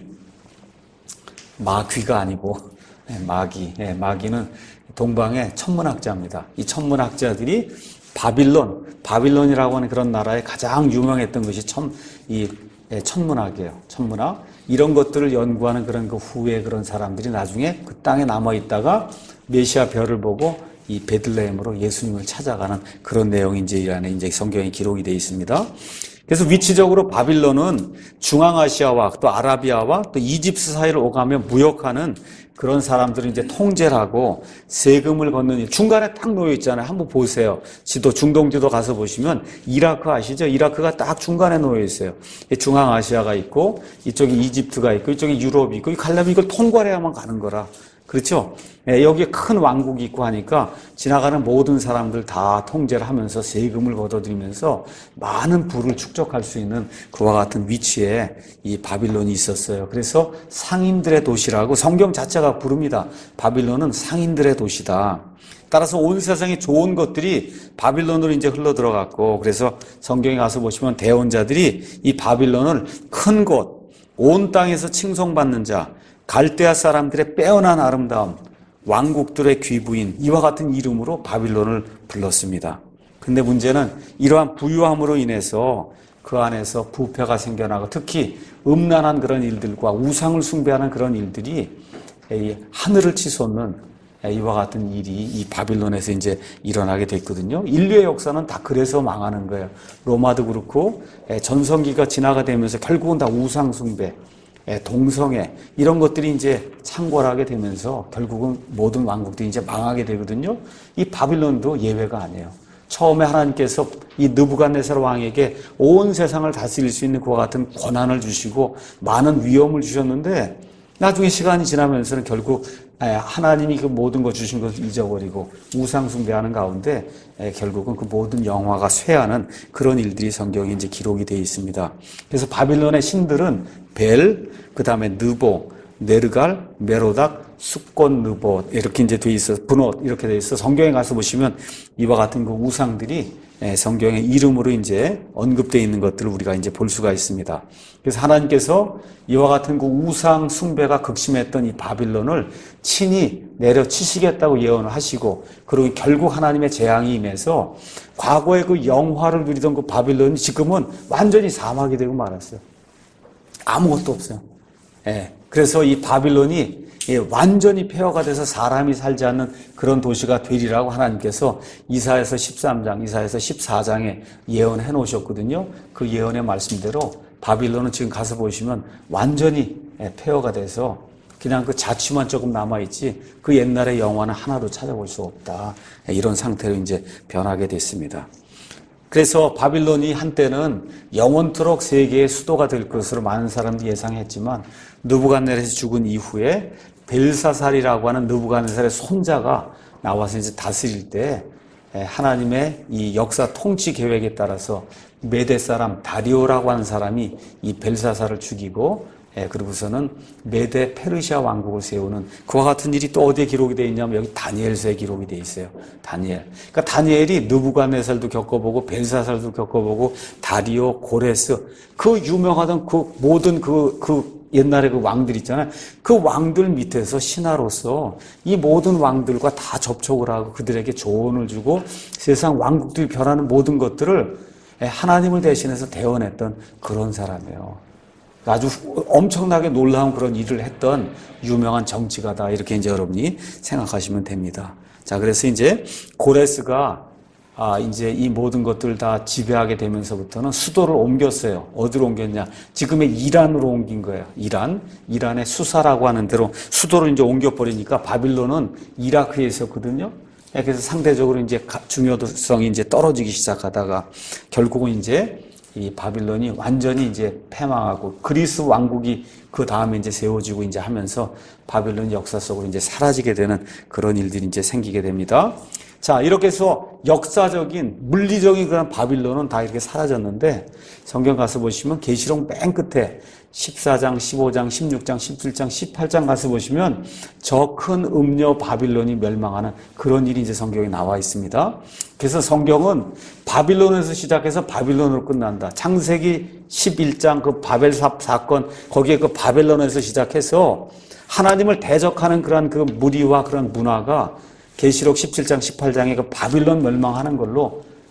마귀가 아니고 마귀. 마귀는 동방의 천문학자입니다. 이 천문학자들이 바빌론, 바빌론이라고 하는 그런 나라에 가장 유명했던 것이 천, 이 천문학이에요. 천문학. 이런 것들을 연구하는 그런 그 후에 그런 사람들이 나중에 그 땅에 남아 있다가 메시아 별을 보고 이 베들레헴으로 예수님을 찾아가는 그런 내용이 이제 이 안에 이제 성경에 기록이 되어 있습니다. 그래서 위치적으로 바빌론은 중앙아시아와 또 아라비아와 또 이집트 사이를 오가며 무역하는 그런 사람들은 이제 통제를 하고 세금을 걷는 중간에 딱 놓여 있잖아요. 한번 보세요. 지도, 중동 지도 가서 보시면 이라크 아시죠? 이라크가 딱 중간에 놓여 있어요. 중앙아시아가 있고 이쪽에 이집트가 있고 이쪽에 유럽이 있고 가려면 이걸 통과를 해야만 가는 거라. 그렇죠? 예, 여기에 큰 왕국이 있고 하니까 지나가는 모든 사람들 다 통제를 하면서 세금을 걷어들이면서 많은 부를 축적할 수 있는 그와 같은 위치에 이 바빌론이 있었어요. 그래서 상인들의 도시라고 성경 자체가 부릅니다. 바빌론은 상인들의 도시다. 따라서 온 세상에 좋은 것들이 바빌론으로 이제 흘러 들어갔고, 그래서 성경에 가서 보시면 대언자들이 이 바빌론을 큰 곳, 온 땅에서 칭송받는 자, 갈대아 사람들의 빼어난 아름다움, 왕국들의 귀부인, 이와 같은 이름으로 바빌론을 불렀습니다. 근데 문제는 이러한 부유함으로 인해서 그 안에서 부패가 생겨나고 특히 음란한 그런 일들과 우상을 숭배하는 그런 일들이 하늘을 치솟는 이와 같은 일이 이 바빌론에서 이제 일어나게 됐거든요. 인류의 역사는 다 그래서 망하는 거예요. 로마도 그렇고 전성기가 지나가 되면서 결국은 다 우상 숭배, 동성애 이런 것들이 이제 창궐하게 되면서 결국은 모든 왕국들이 이제 망하게 되거든요. 이 바빌론도 예외가 아니에요. 처음에 하나님께서 이 느부갓네살 왕에게 온 세상을 다스릴 수 있는 그와 같은 권한을 주시고 많은 위엄을 주셨는데 나중에 시간이 지나면서는 결국 하나님이 그 모든 거 주신 것을 잊어버리고 우상 숭배하는 가운데 결국은 그 모든 영화가 쇠하는 그런 일들이 성경에 이제 기록이 되어 있습니다. 그래서 바빌론의 신들은 벨, 그 다음에 느보, 네르갈, 메로닥, 숙곤 느보 이렇게 이제 돼 있어, 분옷 이렇게 돼 있어. 성경에 가서 보시면 이와 같은 그 우상들이 성경의 이름으로 이제 언급되어 있는 것들을 우리가 이제 볼 수가 있습니다. 그래서 하나님께서 이와 같은 그 우상 숭배가 극심했던 이 바빌론을 친히 내려치시겠다고 예언을 하시고, 그리고 결국 하나님의 재앙이 임해서 과거에 그 영화를 누리던 그 바빌론이 지금은 완전히 사막이 되고 말았어요. 아무것도 없어요. 예. 그래서 이 바빌론이 예, 완전히 폐허가 돼서 사람이 살지 않는 그런 도시가 되리라고 하나님께서 이사야서 십삼 장, 이사야서 십사 장에 예언해 놓으셨거든요. 그 예언의 말씀대로 바빌론은 지금 가서 보시면 완전히 예, 폐허가 돼서 그냥 그 자취만 조금 남아있지 그 옛날의 영화는 하나도 찾아볼 수 없다. 예, 이런 상태로 이제 변하게 됐습니다. 그래서 바빌론이 한때는 영원토록 세계의 수도가 될 것으로 많은 사람들이 예상했지만 느부갓네살이 죽은 이후에 벨사살이라고 하는 느부갓네살의 손자가 나와서 이제 다스릴 때 하나님의 이 역사 통치 계획에 따라서 메대 사람 다리오라고 하는 사람이 이 벨사살을 죽이고 그리고서는 메대 페르시아 왕국을 세우는 그와 같은 일이 또 어디에 기록이 되어 있냐면 여기 다니엘서에 기록이 되어 있어요. 다니엘. 그러니까 다니엘이 느부갓네살도 겪어보고 벨사살도 겪어보고 다리오, 고레스 그 유명하던 그 모든 그, 그 옛날에 그 왕들 있잖아요. 그 왕들 밑에서 신하로서 이 모든 왕들과 다 접촉을 하고 그들에게 조언을 주고 세상 왕국들이 변하는 모든 것들을 하나님을 대신해서 대언했던 그런 사람이에요. 아주 엄청나게 놀라운 그런 일을 했던 유명한 정치가다. 이렇게 이제 여러분이 생각하시면 됩니다. 자, 그래서 이제 고레스가 아, 이제 이 모든 것들 다 지배하게 되면서부터는 수도를 옮겼어요. 어디로 옮겼냐? 지금의 이란으로 옮긴 거예요. 이란. 이란의 수사라고 하는 데로 수도를 이제 옮겨버리니까 바빌론은 이라크에 있었거든요. 그래서 상대적으로 이제 중요성이 이제 떨어지기 시작하다가 결국은 이제 이 바빌론이 완전히 이제 패망하고 그리스 왕국이 그 다음에 이제 세워지고 이제 하면서 바빌론 역사 속으로 이제 사라지게 되는 그런 일들이 이제 생기게 됩니다. 자, 이렇게 해서 역사적인 물리적인 그런 바빌론은 다 이렇게 사라졌는데 성경 가서 보시면 계시록 맨 끝에 십사 장, 십오 장, 십육 장, 십칠 장, 십팔 장 가서 보시면 저 큰 음녀 바빌론이 멸망하는 그런 일이 이제 성경에 나와 있습니다. 그래서 성경은 바빌론에서 시작해서 바빌론으로 끝난다. 창세기 십일 장 그 바벨 사건 거기에 그 바벨론에서 시작해서 하나님을 대적하는 그런 그 무리와 그런 문화가 계시록 십칠 장, 십팔 장에 그 바빌론 멸망하는 걸로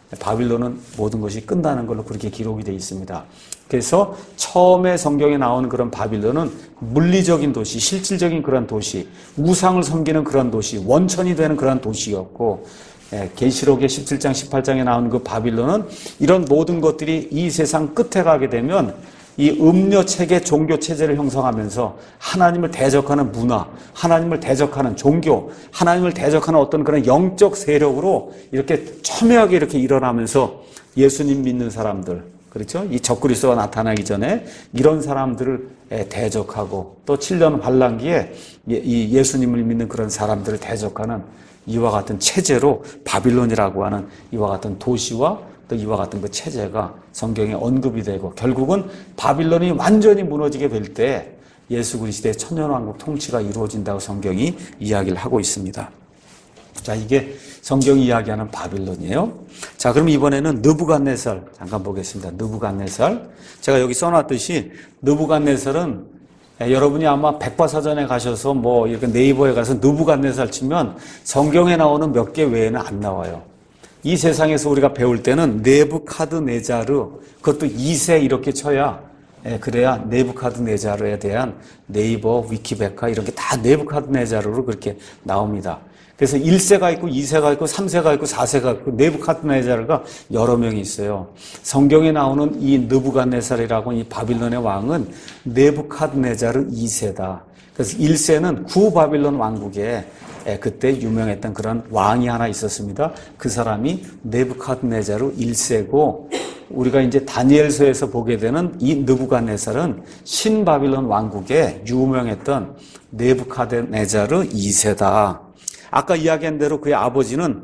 바빌론은 모든 것이 끝나는 걸로 그렇게 기록이 되어 있습니다. 그래서 처음에 성경에 나오는 그런 바빌론은 물리적인 도시, 실질적인 그런 도시, 우상을 섬기는 그런 도시, 원천이 되는 그런 도시였고, 계시록의 십칠 장, 십팔 장에 나오는 그 바빌론은 이런 모든 것들이 이 세상 끝에 가게 되면 이 음료 체계, 종교 체제를 형성하면서 하나님을 대적하는 문화, 하나님을 대적하는 종교, 하나님을 대적하는 어떤 그런 영적 세력으로 이렇게 첨예하게 이렇게 일어나면서 예수님 믿는 사람들, 그렇죠? 이 적그리스도가 나타나기 전에 이런 사람들을 대적하고 또 칠 년 환란기에 이 예수님을 믿는 그런 사람들을 대적하는 이와 같은 체제로 바빌론이라고 하는 이와 같은 도시와 또 이와 같은 그 체제가 성경에 언급이 되고 결국은 바빌론이 완전히 무너지게 될 때 예수 그리스도의 천년왕국 통치가 이루어진다고 성경이 이야기를 하고 있습니다. 자, 이게 성경이 이야기하는 바빌론이에요. 자, 그럼 이번에는 느부갓네살 잠깐 보겠습니다. 느부갓네살. 제가 여기 써놨듯이 느부갓네살은 여러분이 아마 백과사전에 가셔서 뭐 이렇게 네이버에 가서 느부갓네살 치면 성경에 나오는 몇 개 외에는 안 나와요. 이 세상에서 우리가 배울 때는 네부카드네자르, 그것도 이 세 이렇게 쳐야, 예, 그래야 네부카드네자르에 대한 네이버, 위키백과 이런 게 다 네부카드네자르로 그렇게 나옵니다. 그래서 일 세가 있고 이 세가 있고 삼 세가 있고 사 세가 있고 네부카드네자르가 여러 명이 있어요. 성경에 나오는 이 느부갓네살이라고 이 바빌론의 왕은 네부카드네자르 이 세다. 그래서 일 세는 구바빌론 왕국에 그때 유명했던 그런 왕이 하나 있었습니다. 그 사람이 네부갓네자르 일 세고 우리가 이제 다니엘서에서 보게 되는 이 느부갓네살은 신바빌론 왕국에 유명했던 네부갓네자르 이 세다. 아까 이야기한 대로 그의 아버지는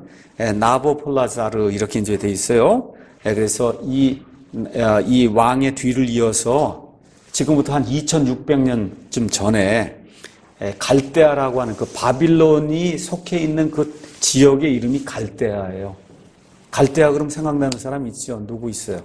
나보폴라자르 이렇게 이제 돼 있어요. 그래서 이, 이 왕의 뒤를 이어서 지금부터 한 이천육백 년쯤 전에 갈대아라고 하는 그 바빌론이 속해 있는 그 지역의 이름이 갈대아예요. 갈대아 그럼 생각나는 사람 있죠? 누구 있어요?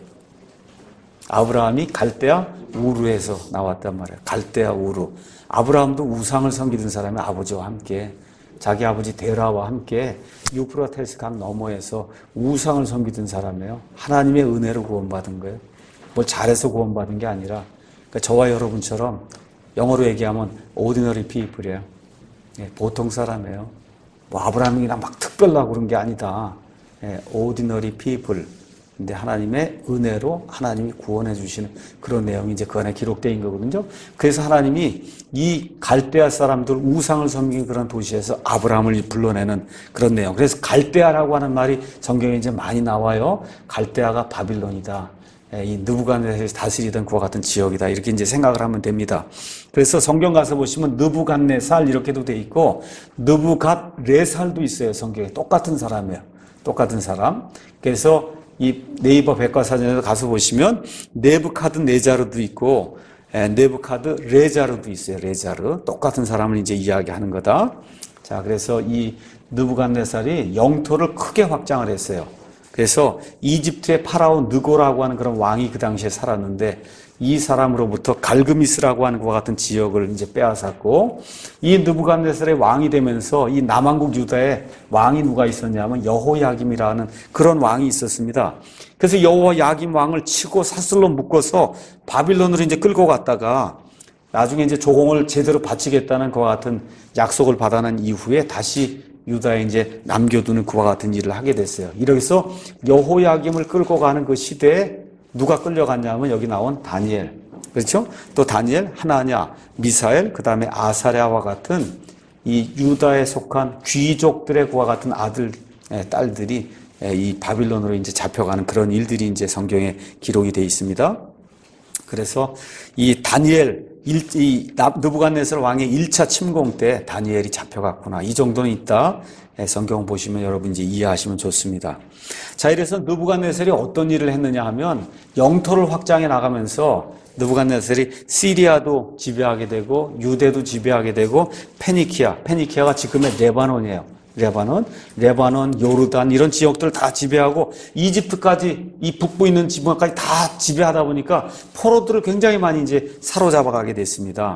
아브라함이 갈대아 우르에서 나왔단 말이에요. 갈대아 우르. 아브라함도 우상을 섬기던 사람이 아버지와 함께 자기 아버지 데라와 함께 유프라테스 강 너머에서 우상을 섬기던 사람이에요. 하나님의 은혜로 구원받은 거예요. 뭘 잘해서 구원받은 게 아니라 그러니까 저와 여러분처럼 영어로 얘기하면 ordinary people이에요. 예, 보통 사람이에요. 뭐 아브라함이나 막 특별하고 그런 게 아니다. 예, ordinary people. 근데 하나님의 은혜로 하나님이 구원해 주시는 그런 내용이 이제 그 안에 기록되어 있는 거거든요. 그래서 하나님이 이 갈대아 사람들 우상을 섬긴 그런 도시에서 아브라함을 불러내는 그런 내용. 그래서 갈대아라고 하는 말이 성경에 이제 많이 나와요. 갈대아가 바빌론이다. 이 느부갓네살이 다스리던 그와 같은 지역이다. 이렇게 이제 생각을 하면 됩니다. 그래서 성경 가서 보시면 느부갓네살 이렇게도 돼 있고 느부갓레살도 있어요. 성경에 똑같은 사람이에요. 똑같은 사람. 그래서 이 네이버 백과사전에서 가서 보시면 네부카드네자르도 있고 네부카드레자르도 있어요. 레자르. 똑같은 사람을 이제 이야기하는 거다. 자, 그래서 이 느부갓네살이 영토를 크게 확장을 했어요. 그래서 이집트의 파라오 느고라고 하는 그런 왕이 그 당시에 살았는데 이 사람으로부터 갈그미스라고 하는 그와 같은 지역을 이제 빼앗았고 이 느부갓네살의 왕이 되면서 이 남왕국 유다에 왕이 누가 있었냐면 여호야김이라는 그런 왕이 있었습니다. 그래서 여호야김 왕을 치고 사슬로 묶어서 바빌론으로 이제 끌고 갔다가 나중에 이제 조공을 제대로 바치겠다는 그와 같은 약속을 받아낸 이후에 다시 유다에 이제 남겨두는 그와 같은 일을 하게 됐어요. 이래서 여호야김을 끌고 가는 그 시대에 누가 끌려갔냐면 여기 나온 다니엘. 그렇죠? 또 다니엘, 하나냐, 미사엘, 그 다음에 아사랴와 같은 이 유다에 속한 귀족들의 그와 같은 아들, 딸들이 이 바빌론으로 이제 잡혀가는 그런 일들이 이제 성경에 기록이 되어 있습니다. 그래서 이 다니엘, 이 느부갓네살 왕의 일 차 침공 때 다니엘이 잡혀갔구나. 이 정도는 있다. 성경 보시면 여러분 이제 이해하시면 좋습니다. 자, 이래서 느부갓네살이 어떤 일을 했느냐 하면 영토를 확장해 나가면서 느부갓네살이 시리아도 지배하게 되고 유대도 지배하게 되고 페니키아, 페니키아가 지금의 레바논이에요. 레바논, 레바논, 요르단 이런 지역들을 다 지배하고 이집트까지 이 북부 있는 지방까지 다 지배하다 보니까 포로들을 굉장히 많이 이제 사로잡아가게 됐습니다.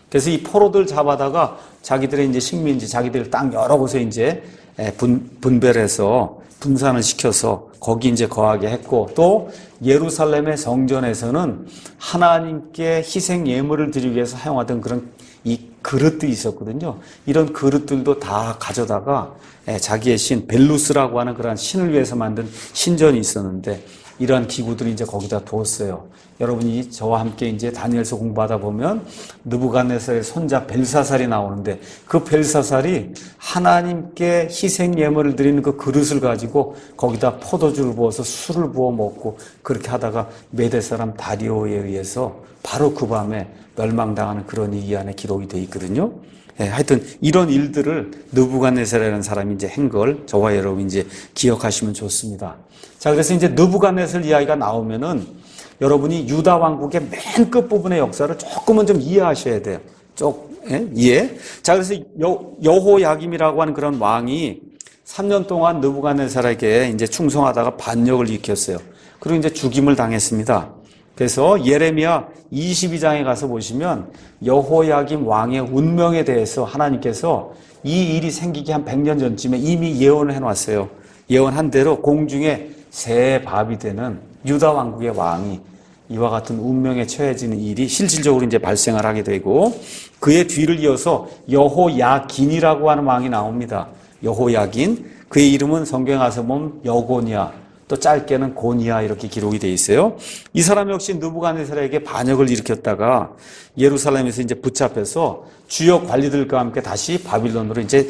그래서 이 포로들 잡아다가 자기들의 이제 식민지, 자기들 땅 여러 곳에 이제 분, 분별해서 분산을 시켜서 거기 이제 거하게 했고, 또 예루살렘의 성전에서는 하나님께 희생 예물을 드리기 위해서 사용하던 그런 이 그릇들이 있었거든요. 이런 그릇들도 다 가져다가 자기의 신 벨루스라고 하는 그런 신을 위해서 만든 신전이 있었는데, 이러한 기구들을 이제 거기다 두었어요. 여러분이 저와 함께 이제 다니엘서 공부하다 보면 느부갓네살의 손자 벨사살이 나오는데, 그 벨사살이 하나님께 희생 예물을 드리는 그 그릇을 가지고 거기다 포도주를 부어서 술을 부어 먹고 그렇게 하다가 메대 사람 다리오에 의해서 바로 그 밤에 멸망당하는 그런 이 안에 기록이 되어 있거든요. 예, 하여튼 이런 일들을 느부갓네살이라는 사람이 이제 한 걸 저와 여러분 이제 기억하시면 좋습니다. 자, 그래서 이제 느부갓네살 이야기가 나오면은 여러분이 유다 왕국의 맨 끝부분의 역사를 조금은 좀 이해하셔야 돼요. 쪽, 예? 이해? 자, 그래서 여, 여호야김이라고 하는 그런 왕이 삼 년 동안 느부갓네살에게 이제 충성하다가 반역을 일으켰어요. 그리고 이제 죽임을 당했습니다. 그래서 예레미야 이십이 장에 가서 보시면 여호야김 왕의 운명에 대해서 하나님께서 이 일이 생기기 한 백 년 전쯤에 이미 예언을 해놨어요. 예언한 대로 공중에 새 밥이 되는 유다 왕국의 왕이 이와 같은 운명에 처해지는 일이 실질적으로 이제 발생을 하게 되고, 그의 뒤를 이어서 여호야긴이라고 하는 왕이 나옵니다. 여호야긴. 그의 이름은 성경에 가서 보면 여고니아, 또 짧게는 고니아 이렇게 기록이 되어 있어요. 이 사람 역시 느부갓네살에게 반역을 일으켰다가 예루살렘에서 이제 붙잡혀서 주요 관리들과 함께 다시 바빌론으로 이제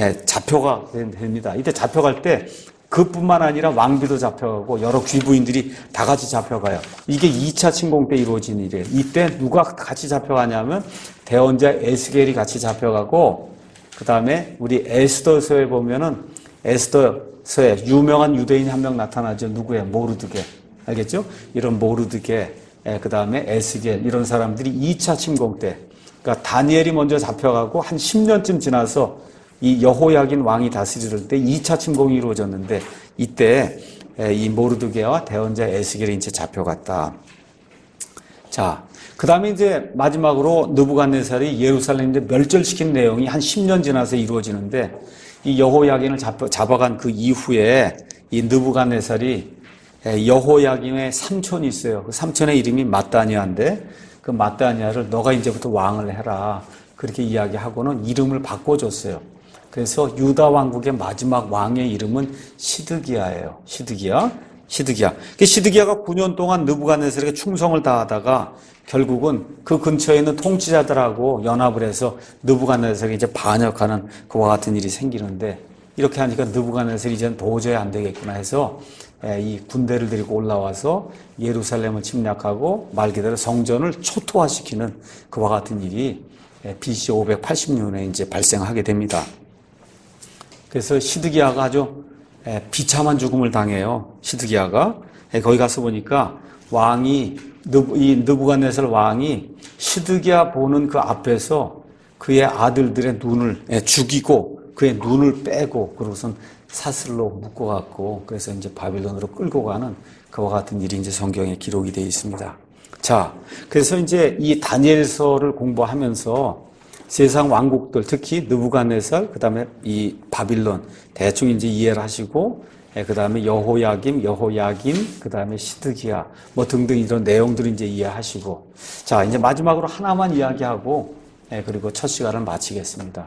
잡혀가 됩니다. 이때 잡혀갈 때 그뿐만 아니라 왕비도 잡혀가고 여러 귀부인들이 다 같이 잡혀가요. 이게 이 차 침공 때 이루어진 일이에요. 이때 누가 같이 잡혀가냐면 대언자 에스겔이 같이 잡혀가고, 그 다음에 우리 에스더서에 보면은 에스더서에 유명한 유대인이 한 명 나타나죠. 누구예요? 모르드게. 알겠죠? 이런 모르드게, 그 다음에 에스겔, 이런 사람들이 이 차 침공 때, 그러니까 다니엘이 먼저 잡혀가고 한 십 년쯤 지나서 이 여호야긴 왕이 다스릴 때 이 차 침공이 이루어졌는데, 이때 이 모르드게와 대언자 에스겔이 이제 잡혀갔다. 자, 그 다음에 이제 마지막으로 느부갓네살이 예루살렘을 멸절시킨 내용이 한 십 년 지나서 이루어지는데, 이 여호야긴을 잡아, 잡아간 그 이후에 이 느부갓네살이 여호야긴의 삼촌이 있어요. 그 삼촌의 이름이 마따니아인데, 그 마따니아를 너가 이제부터 왕을 해라, 그렇게 이야기하고는 이름을 바꿔줬어요. 그래서 유다 왕국의 마지막 왕의 이름은 시드기야예요. 시드기야. 시드기야. 시드기야가 구 년 동안 느부갓네살에게 충성을 다하다가 결국은 그 근처에 있는 통치자들하고 연합을 해서 느부갓네살에게 이제 반역하는 그와 같은 일이 생기는데, 이렇게 하니까 느부갓네살이 이제는 도저히 안 되겠구나 해서 이 군대를 데리고 올라와서 예루살렘을 침략하고 말 그대로 성전을 초토화시키는 그와 같은 일이 비씨 오백팔십 년에 이제 발생하게 됩니다. 그래서 시드기야가 아주 비참한 죽음을 당해요. 시드기야가. 거기 가서 보니까 왕이, 이 느부갓네살 왕이 시드기야 보는 그 앞에서 그의 아들들의 눈을 죽이고 그의 눈을 빼고 그러고선 사슬로 묶어갖고 그래서 이제 바빌론으로 끌고 가는 그와 같은 일이 이제 성경에 기록이 되어 있습니다. 자, 그래서 이제 이 다니엘서를 공부하면서 세상 왕국들, 특히 느부갓네살, 그 다음에 이 바빌론 대충 이제 이해를 하시고, 그 다음에 여호야김, 여호야긴, 그 다음에 시드기야, 뭐 등등 이런 내용들을 이제 이해하시고, 자, 이제 마지막으로 하나만 이야기하고, 그리고 첫 시간을 마치겠습니다.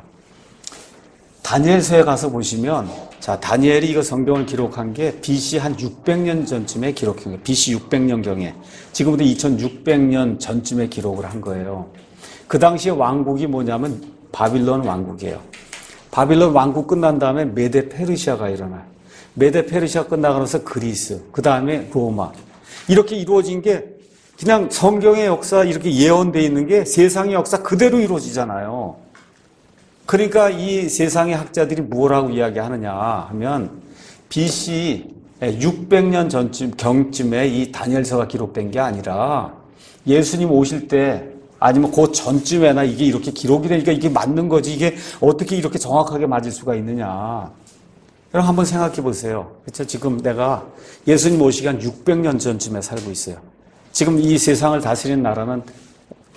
다니엘서에 가서 보시면, 자, 다니엘이 이거 성경을 기록한 게 비씨 한 육백 년 전쯤에 기록한 거예요. 비씨 육백 년경에. 지금부터 이천육백 년 전쯤에 기록을 한 거예요. 그 당시에 왕국이 뭐냐면 바빌론 왕국이에요. 바빌론 왕국 끝난 다음에 메데 페르시아가 일어나요. 메데 페르시아 끝나고 나서 그리스, 그 다음에 로마. 이렇게 이루어진 게 그냥 성경의 역사 이렇게 예언되어 있는 게 세상의 역사 그대로 이루어지잖아요. 그러니까 이 세상의 학자들이 뭐라고 이야기하느냐 하면 비씨 육백 년 전쯤 경쯤에 이 다니엘서가 기록된 게 아니라 예수님 오실 때 아니면 그 전쯤에나 이게 이렇게 기록이 되니까 이게 맞는 거지. 이게 어떻게 이렇게 정확하게 맞을 수가 있느냐. 그럼 한번 생각해 보세요. 그렇죠? 지금 내가 예수님 오시기 한 육백 년 전쯤에 살고 있어요. 지금 이 세상을 다스리는 나라는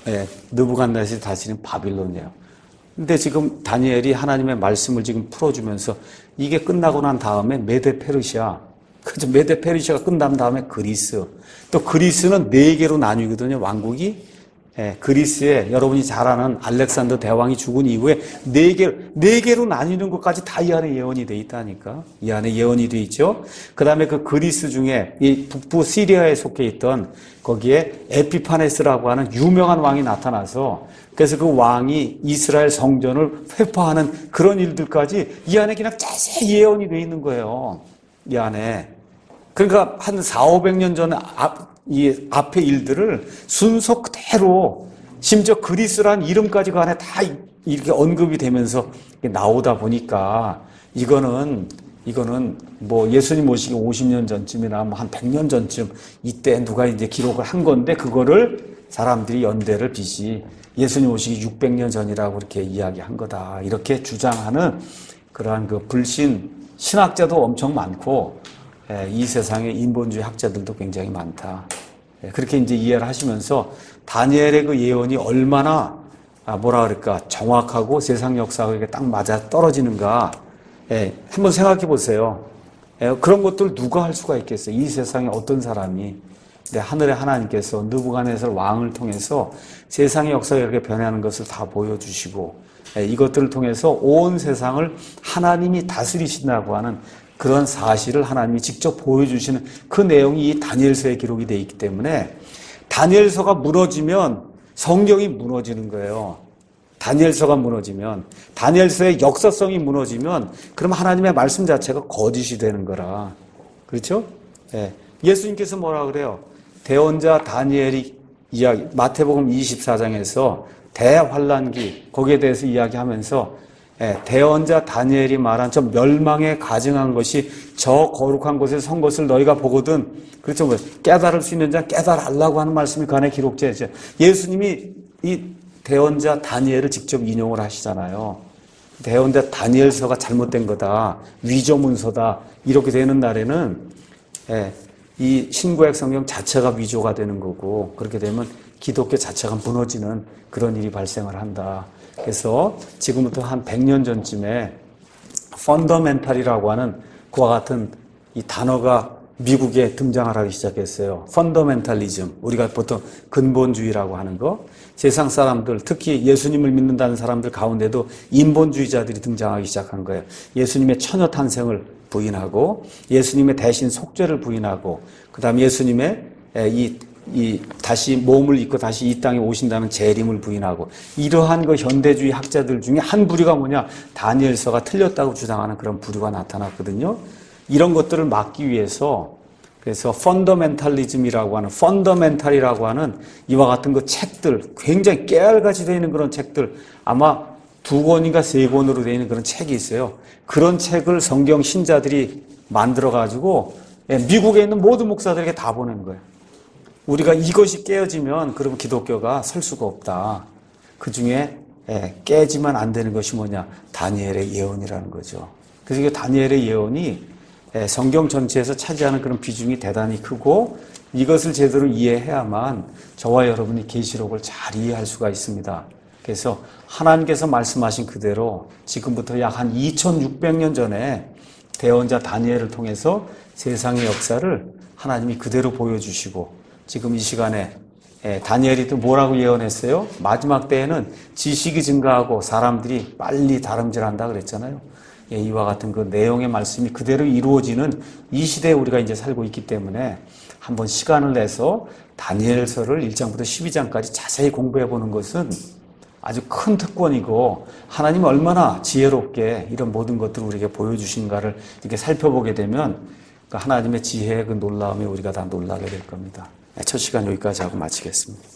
예, 느부갓네살이 다스린 바빌론이에요. 근데 지금 다니엘이 하나님의 말씀을 지금 풀어주면서 이게 끝나고 난 다음에 메데 페르시아, 그죠? 메데 페르시아가 끝난 다음에 그리스, 또 그리스는 네 개로 나뉘거든요. 왕국이. 예, 그리스에 여러분이 잘 아는 알렉산더 대왕이 죽은 이후에 네 개, 네 개로 나뉘는 것까지 다 이 안에 예언이 돼 있다니까. 이 안에 예언이 돼 있죠. 그 다음에 그 그리스 중에 이 북부 시리아에 속해 있던 거기에 에피파네스라고 하는 유명한 왕이 나타나서 그래서 그 왕이 이스라엘 성전을 회파하는 그런 일들까지 이 안에 그냥 자세히 예언이 돼 있는 거예요. 이 안에. 그러니까 한 사오백 년 전에 앞, 이 앞의 일들을 순서 그대로 심지어 그리스란 이름까지 그 안에 다 이렇게 언급이 되면서 나오다 보니까 이거는 이거는 뭐 예수님 오시기 오십 년 전쯤이나 뭐 한 백 년 전쯤 이때 누가 이제 기록을 한 건데 그거를 사람들이 연대를 빚이 예수님 오시기 육백 년 전이라고 이렇게 이야기한 거다. 이렇게 주장하는 그러한 그 불신 신학자도 엄청 많고 이 세상에 인본주의 학자들도 굉장히 많다. 그렇게 이제 이해를 하시면서 다니엘의 그 예언이 얼마나 뭐라 그럴까 정확하고 세상 역사가 이렇게 딱 맞아 떨어지는가 한번 생각해 보세요. 그런 것들 누가 할 수가 있겠어요? 이 세상에 어떤 사람이 근데 하늘의 하나님께서 느부갓네살 왕을 통해서 세상의 역사가 이렇게 변하는 것을 다 보여주시고 이것들을 통해서 온 세상을 하나님이 다스리신다고 하는 그런 사실을 하나님이 직접 보여주시는 그 내용이 이 다니엘서에 기록이 되어 있기 때문에 다니엘서가 무너지면 성경이 무너지는 거예요. 다니엘서가 무너지면 다니엘서의 역사성이 무너지면 그럼 하나님의 말씀 자체가 거짓이 되는 거라. 그렇죠? 예. 예수님께서 뭐라 그래요? 대언자 다니엘이 이야기 마태복음 이십사 장에서 대환란기 거기에 대해서 이야기하면서 예, 대언자 다니엘이 말한 저 멸망에 가증한 것이 저 거룩한 곳에 선 것을 너희가 보거든. 그렇죠. 뭐 깨달을 수 있는 자 깨달으라고 하는 말씀이 그 안에 기록되어 있죠. 예수님이 이 대언자 다니엘을 직접 인용을 하시잖아요. 대언자 다니엘서가 잘못된 거다. 위조문서다. 이렇게 되는 날에는 예, 이 신구약 성경 자체가 위조가 되는 거고 그렇게 되면 기독교 자체가 무너지는 그런 일이 발생을 한다. 그래서 지금부터 한 백 년 전쯤에 펀더멘탈이라고 하는 그와 같은 이 단어가 미국에 등장을 하기 시작했어요. 펀더멘탈리즘. 우리가 보통 근본주의라고 하는 거. 세상 사람들, 특히 예수님을 믿는다는 사람들 가운데도 인본주의자들이 등장하기 시작한 거예요. 예수님의 처녀 탄생을 부인하고 예수님의 대신 속죄를 부인하고 그다음 예수님의 이 이 다시 몸을 입고 다시 이 땅에 오신다는 재림을 부인하고 이러한 그 현대주의 학자들 중에 한 부류가 뭐냐 다니엘서가 틀렸다고 주장하는 그런 부류가 나타났거든요. 이런 것들을 막기 위해서 그래서 펀더멘탈리즘이라고 하는 펀더멘탈이라고 하는 이와 같은 그 책들 굉장히 깨알같이 되어 있는 그런 책들 아마 두 권인가 세 권으로 되어 있는 그런 책이 있어요. 그런 책을 성경 신자들이 만들어 가지고 미국에 있는 모든 목사들에게 다 보낸 거예요. 우리가 이것이 깨어지면 그러면 기독교가 설 수가 없다. 그 중에 깨지면 안 되는 것이 뭐냐? 다니엘의 예언이라는 거죠. 그래서 이 다니엘의 예언이 성경 전체에서 차지하는 그런 비중이 대단히 크고 이것을 제대로 이해해야만 저와 여러분이 계시록을 잘 이해할 수가 있습니다. 그래서 하나님께서 말씀하신 그대로 지금부터 약 한 이천육백 년 전에 대언자 다니엘을 통해서 세상의 역사를 하나님이 그대로 보여주시고 지금 이 시간에 다니엘이 또 뭐라고 예언했어요? 마지막 때에는 지식이 증가하고 사람들이 빨리 다름질한다 그랬잖아요. 이와 같은 그 내용의 말씀이 그대로 이루어지는 이 시대에 우리가 이제 살고 있기 때문에 한번 시간을 내서 다니엘서를 일 장부터 십이 장까지 자세히 공부해 보는 것은 아주 큰 특권이고 하나님이 얼마나 지혜롭게 이런 모든 것들을 우리에게 보여주신가를 이렇게 살펴보게 되면 하나님의 지혜의 그 놀라움에 우리가 다 놀라게 될 겁니다. 첫 시간 여기까지 하고 마치겠습니다.